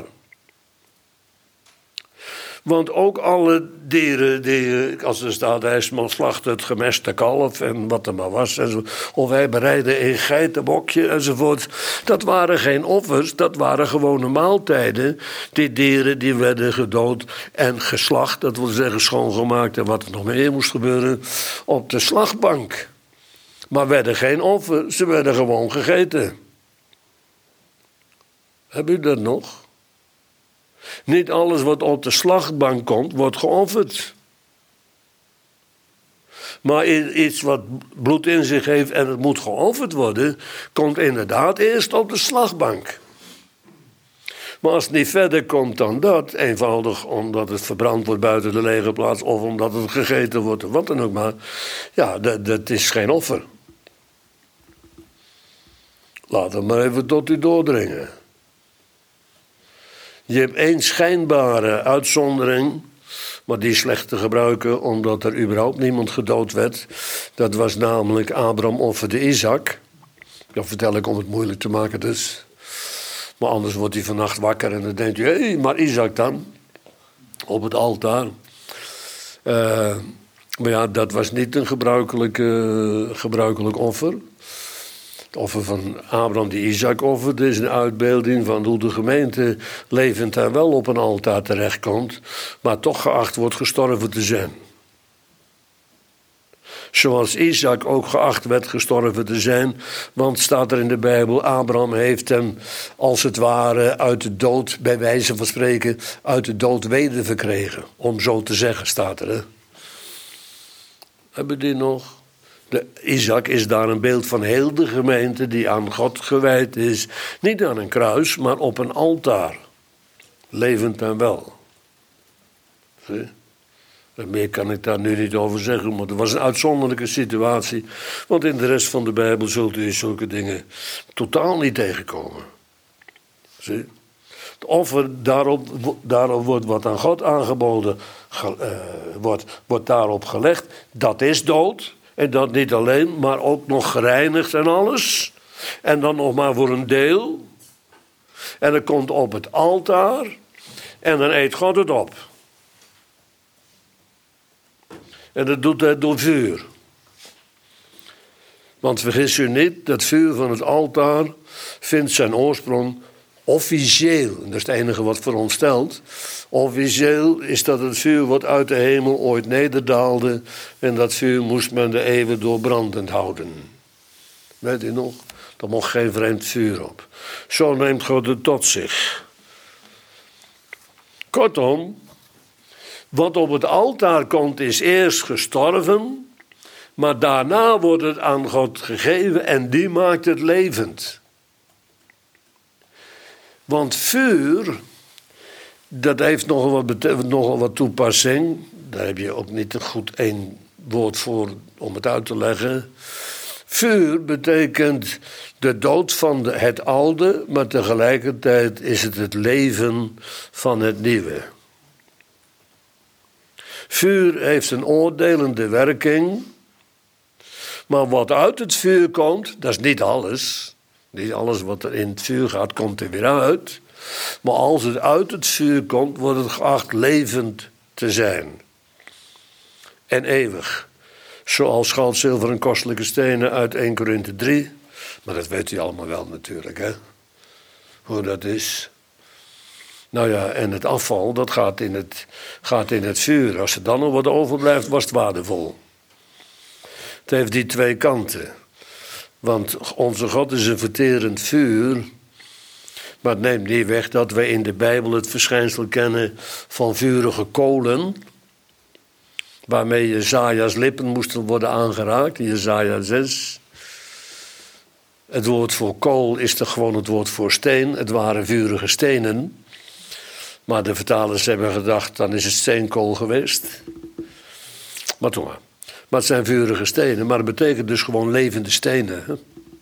Want ook alle dieren, als er staat, hij slachtte het gemeste kalf en wat er maar was. Of hij bereidde een geitenbokje enzovoort. Dat waren geen offers, dat waren gewone maaltijden. Die dieren die werden gedood en geslacht, dat wil zeggen schoongemaakt en wat er nog meer moest gebeuren, op de slagbank. Maar werden geen offer, ze werden gewoon gegeten. Heb u dat nog? Niet alles wat op de slagbank komt, wordt geofferd. Maar iets wat bloed in zich heeft en het moet geofferd worden, komt inderdaad eerst op de slagbank. Maar als het niet verder komt dan dat, eenvoudig omdat het verbrand wordt buiten de legerplaats of omdat het gegeten wordt of wat dan ook maar, ja, dat is geen offer. Laat het maar even tot u doordringen. Je hebt één schijnbare uitzondering, maar die is slecht te gebruiken omdat er überhaupt niemand gedood werd. Dat was namelijk Abraham offerde Isaac. Dat vertel ik om het moeilijk te maken dus. Maar anders wordt hij vannacht wakker en dan denkt hij, hé, maar Isaac dan? Op het altaar. Maar ja, dat was niet een gebruikelijk offer. Het offer van Abraham die Isaac offerde is een uitbeelding van hoe de gemeente levend en wel op een altaar terechtkomt, maar toch geacht wordt gestorven te zijn. Zoals Isaac ook geacht werd gestorven te zijn, want staat er in de Bijbel, Abraham heeft hem als het ware uit de dood, bij wijze van spreken, uit de dood weder verkregen. Om zo te zeggen, staat er. Hè? Hebben die nog? Isaac is daar een beeld van heel de gemeente die aan God gewijd is. Niet aan een kruis, maar op een altaar. Levend en wel. Zie? En meer kan ik daar nu niet over zeggen, maar het was een uitzonderlijke situatie. Want in de rest van de Bijbel zult u zulke dingen totaal niet tegenkomen. Zie? Het offer, daarop wordt wat aan God aangeboden, wordt daarop gelegd. Dat is dood. En dat niet alleen, maar ook nog gereinigd en alles. En dan nog maar voor een deel. En dat komt op het altaar. En dan eet God het op. En dat doet hij door vuur. Want vergis u niet, dat vuur van het altaar vindt zijn oorsprong officieel. En dat is het enige wat voor ons stelt. Officieel is dat het vuur wat uit de hemel ooit nederdaalde. En dat vuur moest men de eeuwen door brandend houden. Weet u nog? Er mocht geen vreemd vuur op. Zo neemt God het tot zich. Kortom, wat op het altaar komt is eerst gestorven. Maar daarna wordt het aan God gegeven en die maakt het levend. Want vuur, dat heeft nogal wat toepassing. Daar heb je ook niet een goed één woord voor om het uit te leggen. Vuur betekent de dood van het oude, maar tegelijkertijd is het het leven van het nieuwe. Vuur heeft een oordelende werking, maar wat uit het vuur komt, dat is niet alles. Niet alles wat er in het vuur gaat, komt er weer uit. Maar als het uit het vuur komt, wordt het geacht levend te zijn. En eeuwig. Zoals goud, zilver en kostelijke stenen uit 1 Korinthe 3. Maar dat weet u allemaal wel natuurlijk, hè. Hoe dat is. Nou ja, en het afval, dat gaat in het vuur. Als er dan nog wat overblijft, was het waardevol. Het heeft die twee kanten. Want onze God is een verterend vuur. Maar het neemt niet weg dat wij in de Bijbel het verschijnsel kennen van vurige kolen. Waarmee Jesaja's lippen moesten worden aangeraakt. In Jesaja 6. Het woord voor kool is toch gewoon het woord voor steen. Het waren vurige stenen. Maar de vertalers hebben gedacht, dan is het steenkool geweest. Maar toch maar. Maar het zijn vurige stenen. Maar het betekent dus gewoon levende stenen. Hè?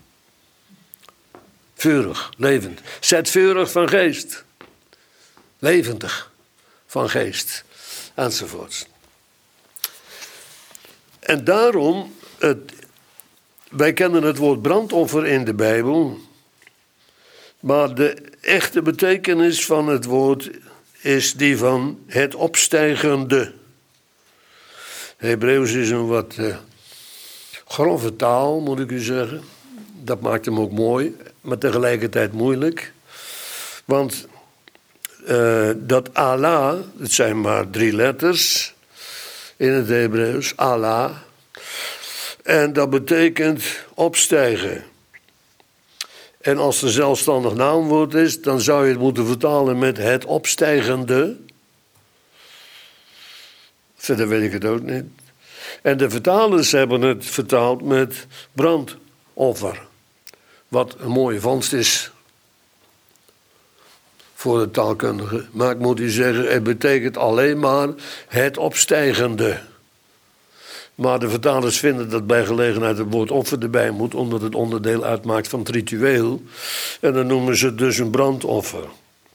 Vurig, levend. Zet vurig van geest. Levendig van geest. Enzovoorts. En daarom, wij kennen het woord brandoffer in de Bijbel. Maar de echte betekenis van het woord is die van het opstijgende. Hebreeuws is een wat grove taal, moet ik u zeggen. Dat maakt hem ook mooi, maar tegelijkertijd moeilijk. Want dat Allah, het zijn maar 3 letters in het Hebreeuws, Allah. En dat betekent opstijgen. En als er zelfstandig naamwoord is, dan zou je het moeten vertalen met het opstijgende. Verder weet ik het ook niet. En de vertalers hebben het vertaald met brandoffer. Wat een mooie vondst is voor de taalkundige. Maar ik moet u zeggen, het betekent alleen maar het opstijgende. Maar de vertalers vinden dat bij gelegenheid het woord offer erbij moet, omdat het onderdeel uitmaakt van het ritueel. En dan noemen ze het dus een brandoffer.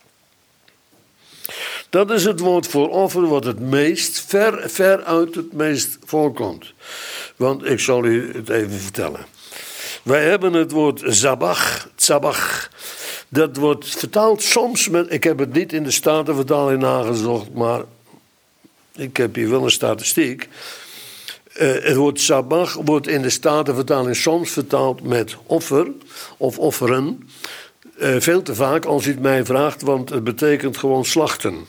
Dat is het woord voor offer wat het meest, ver uit het meest voorkomt. Want ik zal u het even vertellen. Wij hebben het woord zabach. Dat wordt vertaald soms met, ik heb het niet in de Statenvertaling nagezocht, maar ik heb hier wel een statistiek. Het woord sabach wordt in de Statenvertaling soms vertaald met offer of offeren. Veel te vaak als u het mij vraagt, want het betekent gewoon slachten.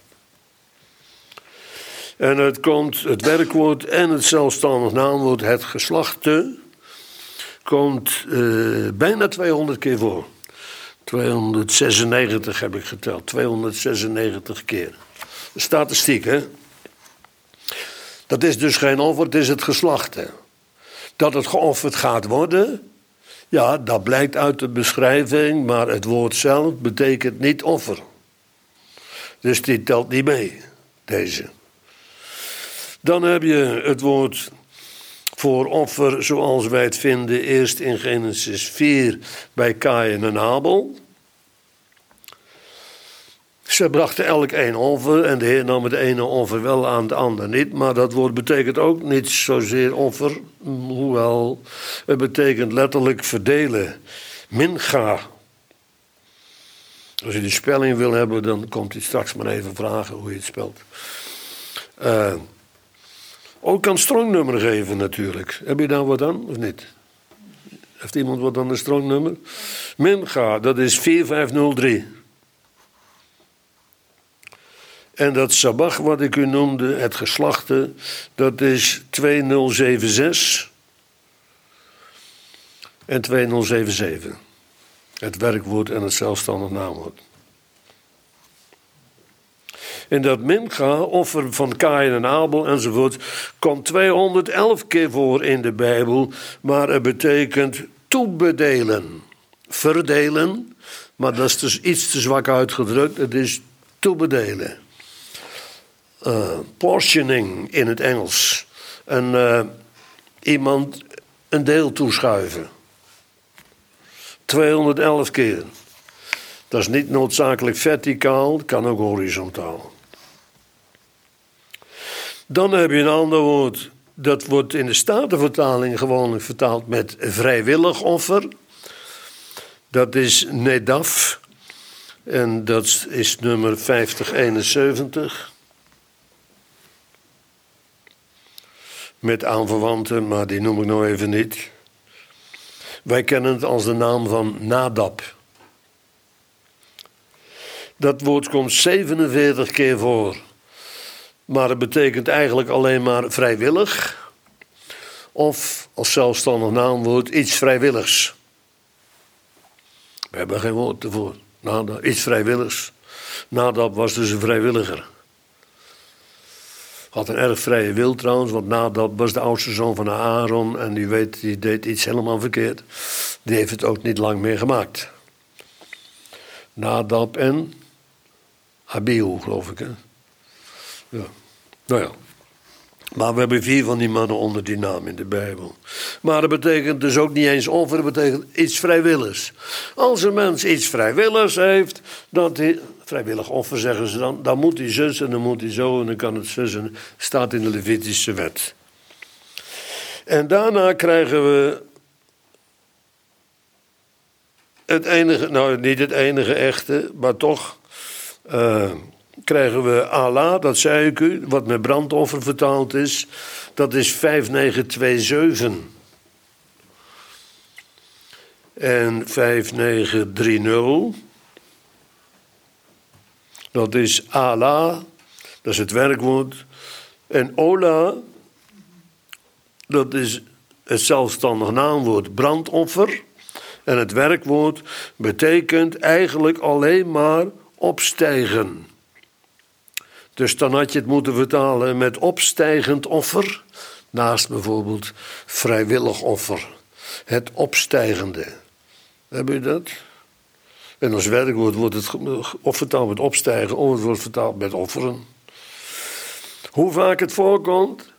En het werkwoord en het zelfstandig naamwoord, het geslachte, komt bijna 200 keer voor. 296 heb ik geteld, 296 keer. Statistiek, hè? Dat is dus geen offer, het is het geslachte. Dat het geofferd gaat worden, ja, dat blijkt uit de beschrijving, maar het woord zelf betekent niet offer. Dus die telt niet mee, deze. Dan heb je het woord voor offer zoals wij het vinden eerst in Genesis 4 bij Kaïn en Abel. Ze brachten elk één offer en de Heer nam het ene offer wel aan, de ander niet. Maar dat woord betekent ook niet zozeer offer, hoewel het betekent letterlijk verdelen. Mincha. Als je die spelling wil hebben, dan komt hij straks maar even vragen hoe je het spelt. Ook kan strongnummer geven natuurlijk. Heb je daar wat aan of niet? Heeft iemand wat aan een strongnummer? Mincha, dat is 4503. En dat sabach wat ik u noemde, het geslachte, dat is 2076 en 2077. Het werkwoord en het zelfstandig naamwoord. En dat mincha, offer van Kaïn en Abel enzovoort, komt 211 keer voor in de Bijbel, maar het betekent toebedelen. Verdelen, maar dat is dus iets te zwak uitgedrukt, het is toebedelen. Portioning in het Engels. Iemand een deel toeschuiven. 211 keer. Dat is niet noodzakelijk verticaal, het kan ook horizontaal. Dan heb je een ander woord. Dat wordt in de Statenvertaling gewoonlijk vertaald met vrijwillig offer. Dat is nedaf. En dat is nummer 5071. Met aanverwanten, maar die noem ik nou even niet. Wij kennen het als de naam van Nadab. Dat woord komt 47 keer voor. Maar het betekent eigenlijk alleen maar vrijwillig. Of als zelfstandig naamwoord iets vrijwilligs. We hebben geen woord ervoor. Nadab, iets vrijwilligs. Nadab was dus een vrijwilliger. Had een erg vrije wil trouwens, want Nadab was de oudste zoon van Aaron. En die deed iets helemaal verkeerd. Die heeft het ook niet lang meer gemaakt. Nadab en Abihu, geloof ik. Hè? Ja. Nou ja. Maar we hebben 4 van die mannen onder die naam in de Bijbel. Maar dat betekent dus ook niet eens offer, dat betekent iets vrijwilligs. Als een mens iets vrijwilligs heeft, vrijwillig offer zeggen ze dan moet hij zus en dan moet hij zo en dan kan het zus en staat in de Levitische wet. En daarna krijgen we het enige, nou niet het enige echte, maar toch krijgen we Allah, dat zei ik u, wat met brandoffer vertaald is. Dat is 5927. En 5930. Dat is Allah, dat is het werkwoord. En Ola, dat is het zelfstandig naamwoord brandoffer. En het werkwoord betekent eigenlijk alleen maar opstijgen. Dus dan had je het moeten vertalen met opstijgend offer. Naast bijvoorbeeld vrijwillig offer. Het opstijgende. Heb je dat? En als werkwoord wordt het of vertaald met opstijgen of het wordt vertaald met offeren. Hoe vaak het voorkomt?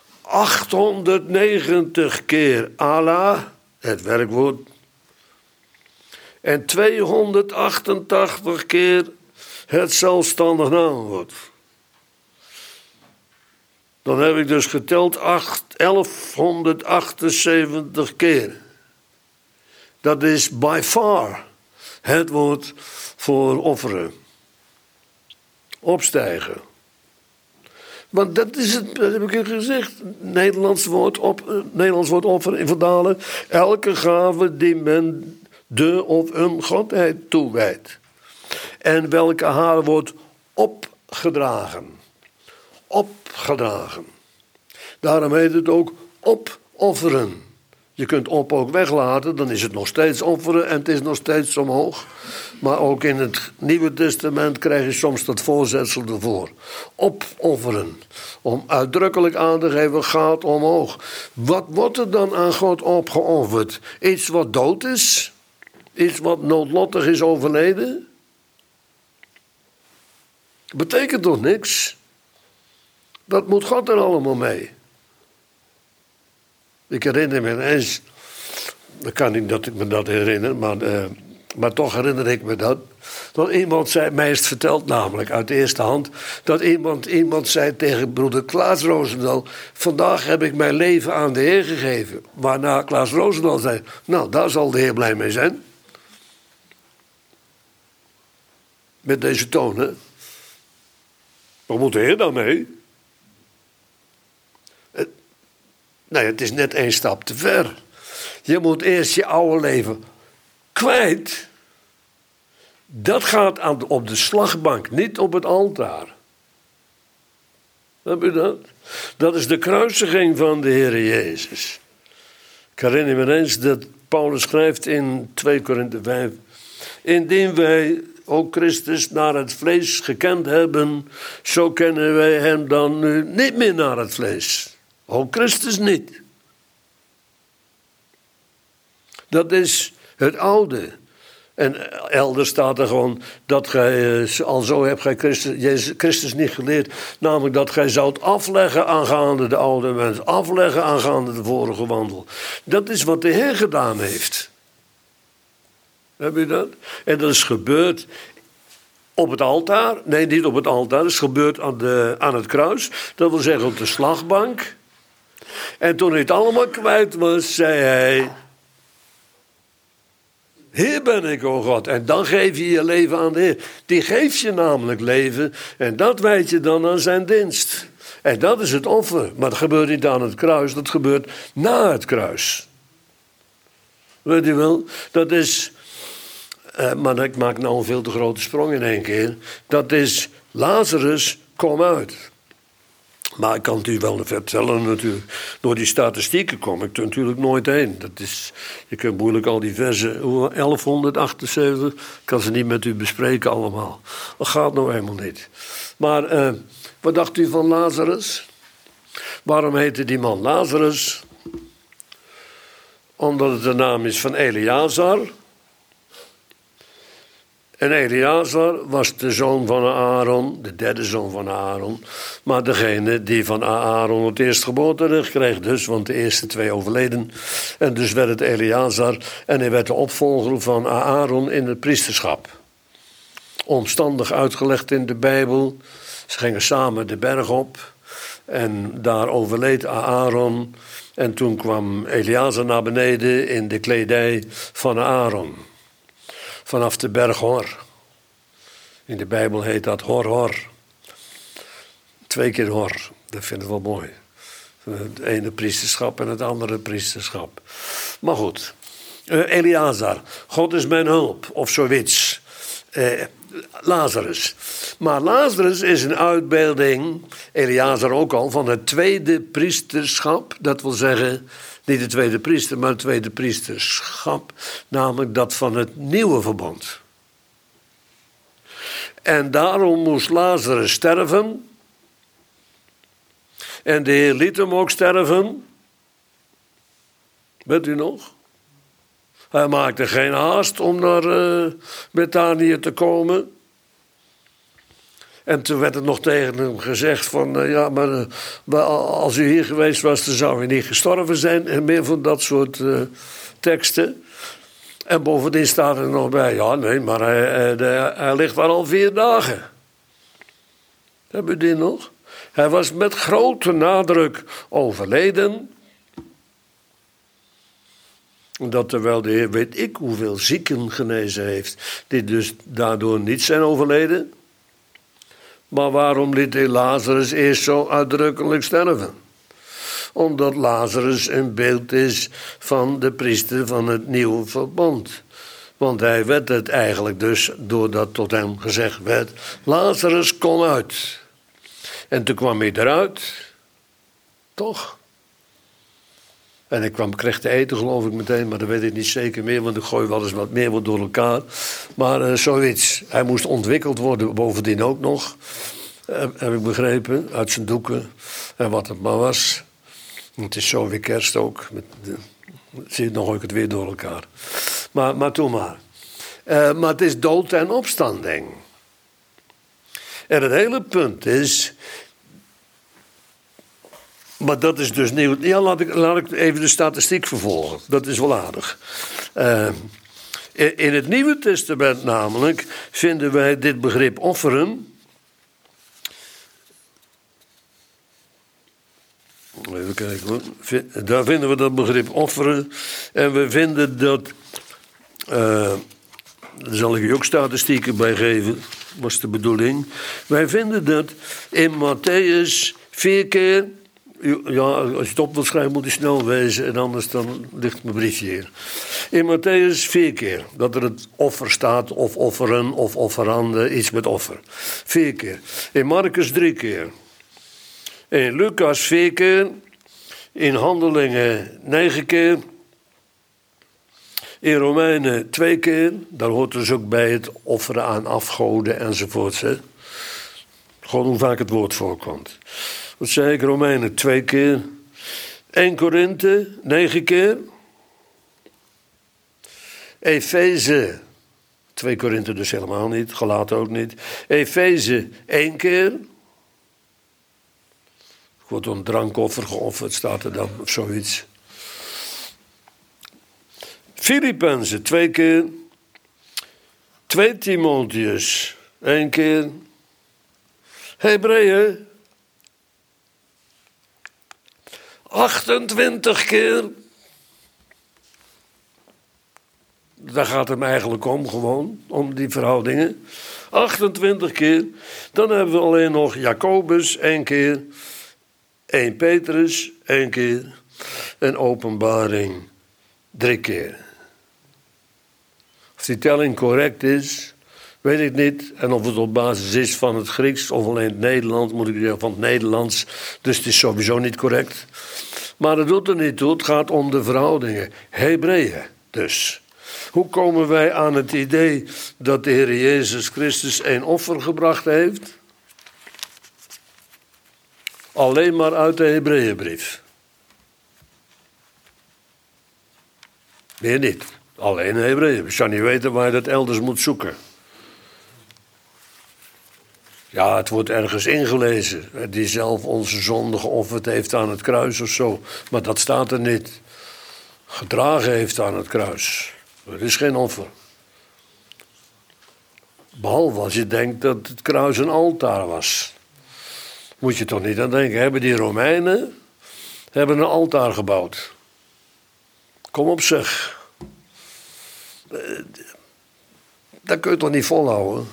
890 keer Allah, het werkwoord. En 288 keer het zelfstandig naamwoord. Dan heb ik dus geteld 1178 keer. Dat is by far het woord voor offeren. Opstijgen. Want dat is het, dat heb ik u gezegd. Nederlands woord offeren in vertalen. Elke gave die men de of een godheid toewijdt. En welke haar wordt opgedragen. Opgedragen. Daarom heet het ook opofferen. Je kunt ook weglaten, dan is het nog steeds offeren en het is nog steeds omhoog. Maar ook in het Nieuwe Testament krijg je soms dat voorzetsel ervoor. Opofferen. Om uitdrukkelijk aan te geven, gaat omhoog. Wat wordt er dan aan God opgeofferd? Iets wat dood is? Iets wat noodlottig is overleden? Betekent toch niks? Dat moet God er allemaal mee. Ik herinner me eens, dan kan niet dat ik me dat herinner, maar Maar toch herinner ik me dat. Dat iemand zei, mij is het verteld namelijk uit de eerste hand. Dat iemand zei tegen broeder Klaas Roosendaal. Vandaag heb ik mijn leven aan de Heer gegeven. Waarna Klaas Roosendaal zei, nou daar zal de Heer blij mee zijn. Met deze toon, hè. Wat moet de Heer dan mee? Nee, het is net 1 stap te ver. Je moet eerst je oude leven kwijt. Dat gaat op de slagbank, niet op het altaar. Heb je dat? Dat is de kruisiging van de Heer Jezus. Ik herinner me eens dat Paulus schrijft in 2 Korinthe 5. Indien wij ook Christus naar het vlees gekend hebben, zo kennen wij hem dan nu niet meer naar het vlees. Ook Christus niet. Dat is het oude. En elders staat er gewoon dat gij, alzo hebt gij Christus niet geleerd, namelijk dat gij zoudt afleggen aangaande de oude mens, afleggen aangaande de vorige wandel. Dat is wat de Heer gedaan heeft. Heb je dat? En dat is gebeurd op het altaar. Nee, niet op het altaar. Dat is gebeurd aan het kruis. Dat wil zeggen op de slagbank. En toen hij het allemaal kwijt was, zei hij: Heer ben ik, o God. En dan geef je je leven aan de Heer. Die geeft je namelijk leven. En dat wijd je dan aan zijn dienst. En dat is het offer. Maar dat gebeurt niet aan het kruis. Dat gebeurt na het kruis. Weet je wel? Dat is... maar ik maak nou een veel te grote sprong in 1 keer. Dat is Lazarus, kom uit. Maar ik kan het u wel vertellen natuurlijk. Door die statistieken kom ik er natuurlijk nooit heen. Dat is, je kunt moeilijk al die versen, 1178, ik kan ze niet met u bespreken allemaal. Dat gaat nou helemaal niet. Maar wat dacht u van Lazarus? Waarom heette die man Lazarus? Omdat het de naam is van Eleazar. En Eleazar was de zoon van Aaron, de derde zoon van Aaron. Maar degene die van Aaron het eerstgeboorterecht kreeg dus, want de eerste 2 overleden. En dus werd het Eleazar en hij werd de opvolger van Aaron in het priesterschap. Omstandig uitgelegd in de Bijbel. Ze gingen samen de berg op en daar overleed Aaron. En toen kwam Eleazar naar beneden in de kledij van Aaron. Vanaf de berg Hor. In de Bijbel heet dat Hor. 2 keer Hor. Dat vind ik wel mooi. Het ene priesterschap en het andere priesterschap. Maar goed. Eleazar. God is mijn hulp. Of zoiets. Lazarus. Maar Lazarus is een uitbeelding. Eleazar ook al. Van het tweede priesterschap. Dat wil zeggen... Niet de tweede priester, maar het tweede priesterschap. Namelijk dat van het nieuwe verbond. En daarom moest Lazarus sterven. En de Heer liet hem ook sterven. Weet u nog? Hij maakte geen haast om naar Betanië te komen. En toen werd het nog tegen hem gezegd van... ja, maar als u hier geweest was, dan zou u niet gestorven zijn. En meer van dat soort teksten. En bovendien staat er nog bij... ja, nee, maar hij ligt daar al 4 dagen. Heb u die nog? Hij was met grote nadruk overleden. Dat terwijl de Heer weet ik hoeveel zieken genezen heeft... die dus daardoor niet zijn overleden... Maar waarom liet hij Lazarus eerst zo uitdrukkelijk sterven? Omdat Lazarus een beeld is van de priester van het nieuwe verbond. Want hij werd het eigenlijk dus, doordat tot hem gezegd werd... Lazarus, kom uit. En toen kwam hij eruit. Toch? En ik kreeg te eten, geloof ik meteen, maar dat weet ik niet zeker meer... want ik gooi wel eens wat meer door elkaar. Maar zoiets. Hij moest ontwikkeld worden, bovendien ook nog. Heb ik begrepen, uit zijn doeken. En wat het maar was. Het is zo weer kerst ook. Zie je nog ook het weer door elkaar. Maar toen maar. Maar het is dood en opstanding. En het hele punt is... Maar dat is dus nieuw. Ja, laat ik even de statistiek vervolgen. Dat is wel aardig. In het Nieuwe Testament namelijk vinden wij dit begrip offeren. Even kijken hoor. Daar vinden we dat begrip offeren. En we vinden dat... daar zal ik u ook statistieken bij geven. Was de bedoeling. Wij vinden dat in Matthäus 4 keer... Ja, als je het op wilt schrijven moet je snel wezen. En anders dan ligt mijn briefje hier. In Matthäus 4 keer. Dat er het offer staat. Of offeren. Of offerande. Iets met offer. 4 keer. In Marcus 3 keer. In Lucas 4 keer. In Handelingen 9 keer. In Romeinen 2 keer. Daar hoort dus ook bij het offeren aan afgoden enzovoorts. Hè. Gewoon hoe vaak het woord voorkomt. Wat zei ik? Romeinen 2 keer. 1 Korinthe 9 keer. Efeze 2 Korinthe dus helemaal niet. Galaten ook niet. Efeze 1 keer. Wordt een drankoffer geofferd, staat er dan, of zoiets. Filippenzen 2 keer. 2 Timotheus 1 keer. Hebreeën 28 keer. Daar gaat het me eigenlijk om, gewoon, om die verhoudingen. 28 keer. Dan hebben we alleen nog Jacobus 1 keer. 1 Petrus 1 keer. En Openbaring 3 keer. Of die telling correct is, weet ik niet. En of het op basis is van het Grieks of alleen het Nederlands, moet ik zeggen van het Nederlands. Dus het is sowieso niet correct. Maar dat doet er niet toe. Het gaat om de verhoudingen. Hebreeën dus. Hoe komen wij aan het idee dat de Heer Jezus Christus 1 offer gebracht heeft? Alleen maar uit de Hebreeënbrief. Meer niet. Alleen de Hebreeën. Ik zou niet weten waar je dat elders moet zoeken. Ja, het wordt ergens ingelezen. Die zelf onze zonde geofferd heeft aan het kruis of zo. Maar dat staat er niet. Gedragen heeft aan het kruis. Dat is geen offer. Behalve als je denkt dat het kruis een altaar was. Moet je toch niet aan denken. Hebben die Romeinen een altaar gebouwd. Kom op zeg. Dat kun je toch niet volhouden.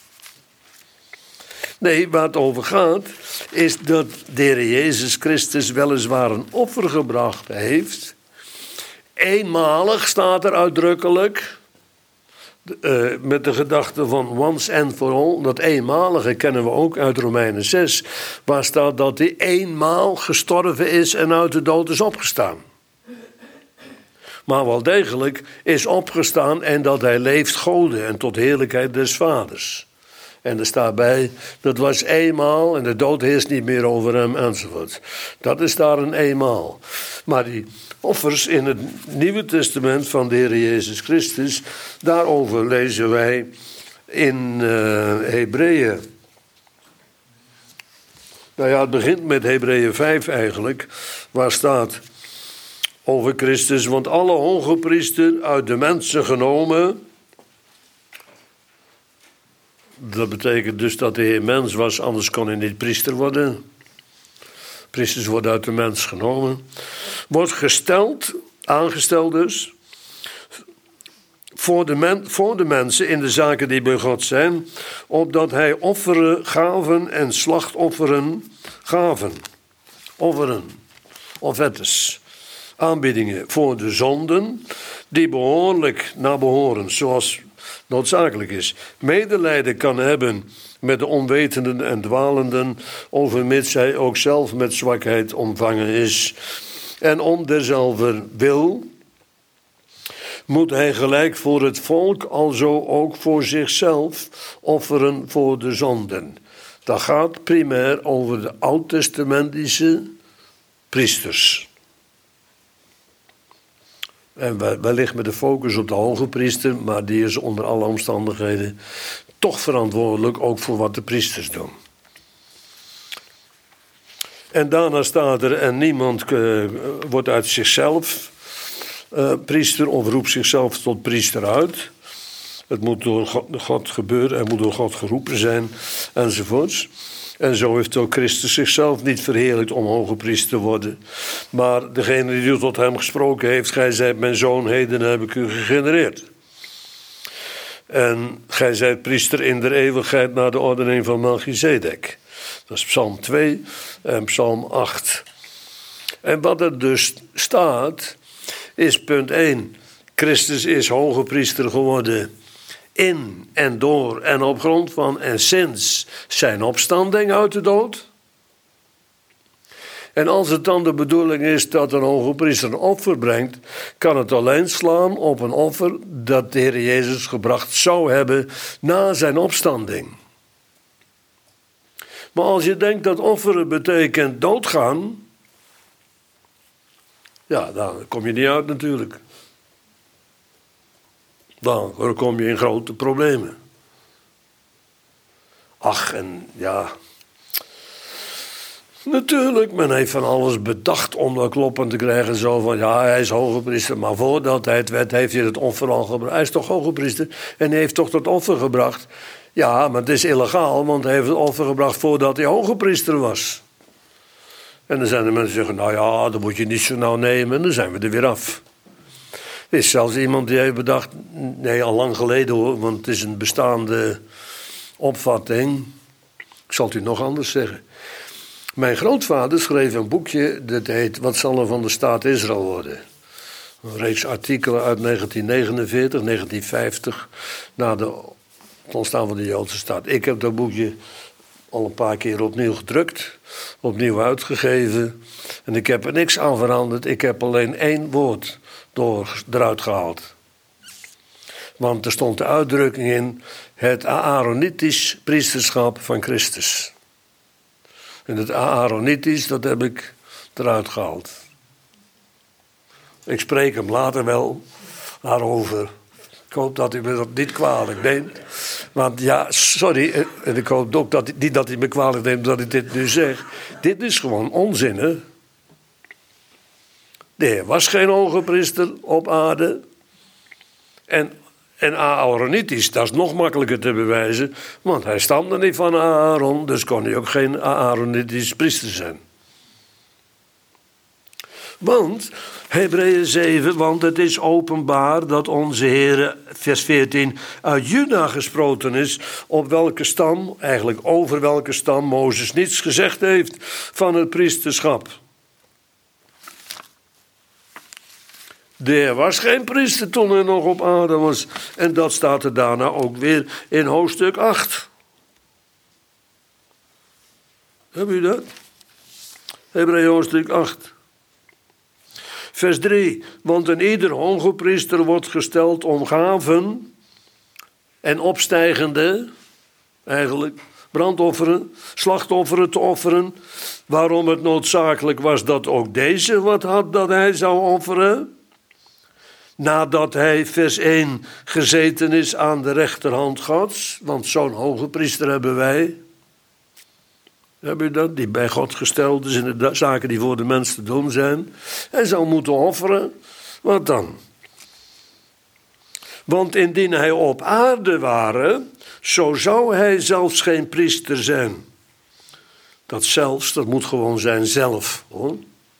Nee, waar het over gaat, is dat de Heer Jezus Christus weliswaar een offer gebracht heeft. Eenmalig staat er uitdrukkelijk, met de gedachte van once and for all. Dat eenmalige kennen we ook uit Romeinen 6, waar staat dat hij eenmaal gestorven is en uit de dood is opgestaan. Maar wel degelijk is opgestaan en dat hij leeft Gode en tot heerlijkheid des Vaders. En er staat bij, dat was eenmaal en de dood heerst niet meer over hem enzovoort. Dat is daar een eenmaal. Maar die offers in het Nieuwe Testament van de Heer Jezus Christus, daarover lezen wij in Hebreeën. Nou ja, het begint met Hebreeën 5 eigenlijk, waar staat over Christus, want alle hogepriester uit de mensen genomen. Dat betekent dus dat de Heer mens was, anders kon hij niet priester worden. Priesters worden uit de mens genomen. Wordt gesteld, aangesteld dus, voor de mensen in de zaken die bij God zijn, opdat hij offeren, gaven en slachtofferen gaven. Offeren, offertes, aanbiedingen voor de zonden, die behoorlijk naar behoren, zoals noodzakelijk is. Medelijden kan hebben met de onwetenden en dwalenden, overmits hij ook zelf met zwakheid omvangen is. En om derzelver wil, moet hij gelijk voor het volk, alzo ook voor zichzelf, offeren voor de zonden. Dat gaat primair over de oud-testamentische priesters. En wellicht met de focus op de hoge priester, maar die is onder alle omstandigheden toch verantwoordelijk ook voor wat de priesters doen. En daarna staat er, en niemand wordt uit zichzelf priester of roept zichzelf tot priester uit. Het moet door God gebeuren, hij moet door God geroepen zijn, enzovoorts. En zo heeft ook Christus zichzelf niet verheerlijkt om hoge priester te worden. Maar degene die tot hem gesproken heeft, gij zijt mijn zoon, heden heb ik u gegenereerd. En gij zijt priester in der eeuwigheid naar de ordening van Melchizedek. Dat is Psalm 2 en Psalm 8. En wat er dus staat, is punt 1. Christus is hoge priester geworden in en door en op grond van en sinds zijn opstanding uit de dood. En als het dan de bedoeling is dat een hoge priester een offer brengt, kan het alleen slaan op een offer dat de Heer Jezus gebracht zou hebben na zijn opstanding. Maar als je denkt dat offeren betekent doodgaan, ja, dan kom je niet uit natuurlijk. Dan kom je in grote problemen. Ach, en ja. Natuurlijk, men heeft van alles bedacht om dat kloppen te krijgen. Zo van, ja, hij is hoge priester. Maar voordat hij het werd, heeft hij het offer al gebracht. Hij is toch hoge priester en hij heeft toch dat offer gebracht. Ja, maar het is illegaal, want hij heeft het offer gebracht voordat hij hoge priester was. En dan zijn er mensen die zeggen, nou ja, dat moet je niet zo nauw nemen. En dan zijn we er weer af. Er is zelfs iemand die heeft bedacht, nee, al lang geleden hoor, want het is een bestaande opvatting. Ik zal het u nog anders zeggen. Mijn grootvader schreef een boekje, dat heet Wat zal er van de staat Israël worden? Een reeks artikelen uit 1949, 1950, na het ontstaan van de Joodse staat. Ik heb dat boekje al een paar keer opnieuw gedrukt, opnieuw uitgegeven. En ik heb er niks aan veranderd, ik heb alleen 1 woord eruit gehaald. Want er stond de uitdrukking in, het Aaronitisch priesterschap van Christus. En het Aaronitisch, dat heb ik eruit gehaald. Ik spreek hem later wel daarover. Ik hoop dat u me dat niet kwalijk neemt. Want ja, sorry, en ik hoop ook niet dat hij me kwalijk neemt dat ik dit nu zeg. Dit is gewoon onzin, hè. Er was geen hoge priester op aarde. En Aaronitisch, dat is nog makkelijker te bewijzen. Want hij stamde niet van Aaron, dus kon hij ook geen Aaronitisch priester zijn. Want, Hebreeën 7, want het is openbaar dat onze Heer, vers 14, uit Juda gesproken is, op welke stam, eigenlijk over welke stam Mozes niets gezegd heeft van het priesterschap. Er was geen priester toen hij nog op aarde was. En dat staat er daarna ook weer in hoofdstuk 8. Heb u dat? Hebreeën hoofdstuk 8. Vers 3. Want een ieder hoge priester wordt gesteld om gaven en opstijgende, eigenlijk, brandofferen, slachtofferen te offeren. Waarom het noodzakelijk was dat ook deze wat had dat hij zou offeren. Nadat hij, vers 1, gezeten is aan de rechterhand Gods. Want zo'n hoge priester hebben wij. Heb u dat? Die bij God gesteld is in de zaken die voor de mens te doen zijn. Hij zou moeten offeren. Wat dan? Want indien hij op aarde ware, zo zou hij zelfs geen priester zijn. Dat zelfs, dat moet gewoon zijn zelf, hoor.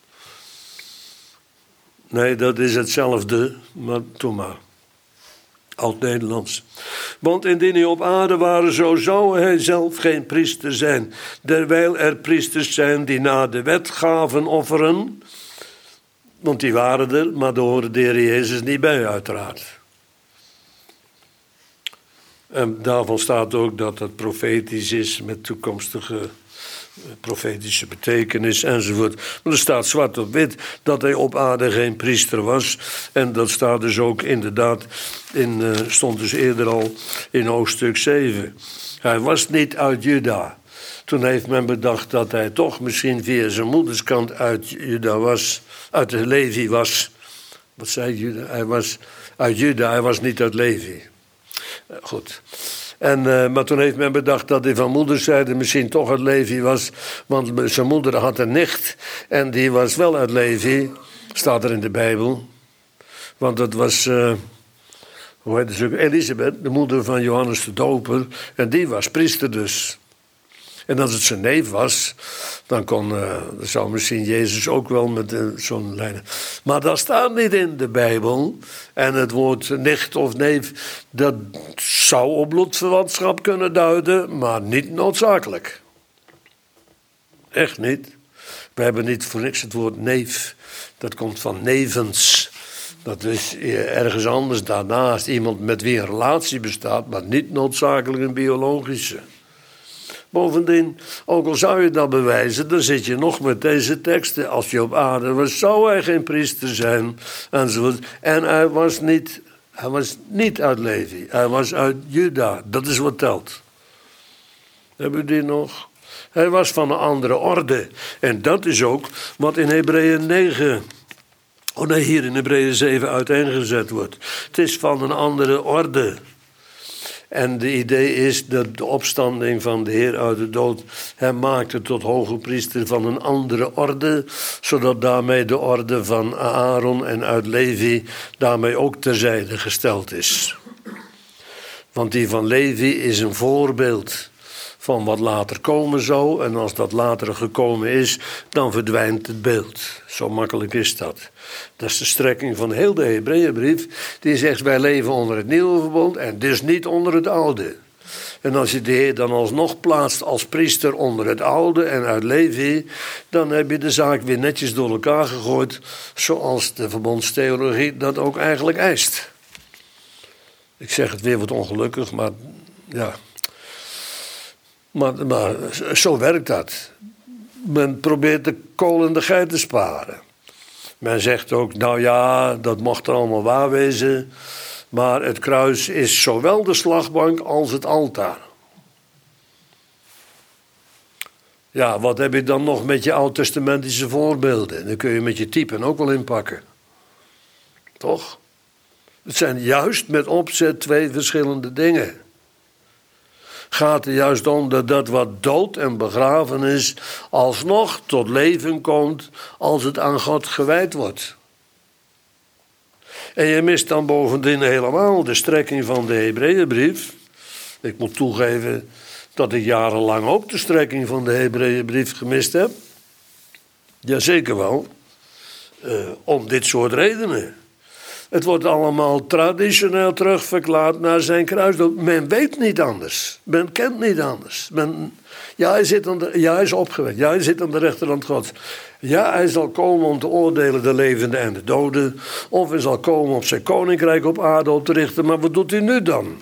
Nee, dat is hetzelfde, maar doe maar. Oud-Nederlands. Want indien hij op aarde waren, zo zou hij zelf geen priester zijn. Terwijl er priesters zijn die na de wet gaven offeren. Want die waren er, maar daar hoorde de Heer Jezus niet bij, uiteraard. En daarvan staat ook dat het profetisch is met toekomstige profetische betekenis enzovoort. Maar er staat zwart op wit dat hij op aarde geen priester was. En dat staat dus ook inderdaad, stond dus eerder al in hoofdstuk 7. Hij was niet uit Juda. Toen heeft men bedacht dat hij toch misschien via zijn moederskant uit Juda was, uit de Levi was. Wat zei Juda? Hij was uit Juda, hij was niet uit Levi. Goed. Maar toen heeft men bedacht dat hij van moederszijde misschien toch uit Levi was. Want zijn moeder had een nicht en die was wel uit Levi. Staat er in de Bijbel. Want dat was, hoe heet het, Elisabeth, de moeder van Johannes de Doper. En die was priester dus. En als het zijn neef was, dan zou misschien Jezus ook wel met zo'n lijn. Maar dat staat niet in de Bijbel. En het woord nicht of neef, dat zou op bloedverwantschap kunnen duiden, maar niet noodzakelijk. Echt niet. We hebben niet voor niks het woord neef. Dat komt van nevens. Dat is ergens anders daarnaast iemand met wie een relatie bestaat, maar niet noodzakelijk een biologische. Bovendien, ook al zou je dat bewijzen, dan zit je nog met deze teksten. Als je op aarde was, zou hij geen priester zijn. Enzovoort. En hij was niet uit Levi. Hij was uit Juda. Dat is wat telt. Hebben we die nog? Hij was van een andere orde. En dat is ook wat in Hebreeën 9... hier in Hebreeën 7 uiteengezet wordt. Het is van een andere orde. En de idee is dat de opstanding van de Heer uit de dood hem maakte tot hoge priester van een andere orde, zodat daarmee de orde van Aaron en uit Levi daarmee ook terzijde gesteld is. Want die van Levi is een voorbeeld van wat later komen zou. En als dat later gekomen is, dan verdwijnt het beeld. Zo makkelijk is dat. Dat is de strekking van heel de Hebreeënbrief. Die zegt, wij leven onder het nieuwe verbond en dus niet onder het oude. En als je de Heer dan alsnog plaatst als priester onder het oude en uit Levi, dan heb je de zaak weer netjes door elkaar gegooid, zoals de verbondstheologie dat ook eigenlijk eist. Ik zeg het weer wat ongelukkig, maar ja... Maar zo werkt dat. Men probeert de kool en de geit te sparen. Men zegt ook, nou ja, dat mocht er allemaal waar wezen. Maar het kruis is zowel de slagbank als het altaar. Ja, wat heb je dan nog met je oud-testamentische voorbeelden? Dan kun je met je typen ook wel inpakken. Toch? Het zijn juist met opzet twee verschillende dingen. Gaat er juist om dat dat wat dood en begraven is, alsnog tot leven komt als het aan God gewijd wordt. En je mist dan bovendien helemaal de strekking van de Hebreeënbrief. Ik moet toegeven dat ik jarenlang ook de strekking van de Hebreeënbrief gemist heb. Jazeker wel. Om dit soort redenen. Het wordt allemaal traditioneel terugverklaard naar zijn kruisdood. Men weet niet anders. Men kent niet anders. Hij is opgewekt. Ja, hij zit aan de rechterhand Gods. Ja, hij zal komen om te oordelen de levenden en de doden. Of hij zal komen om zijn koninkrijk op aarde op te richten. Maar wat doet hij nu dan?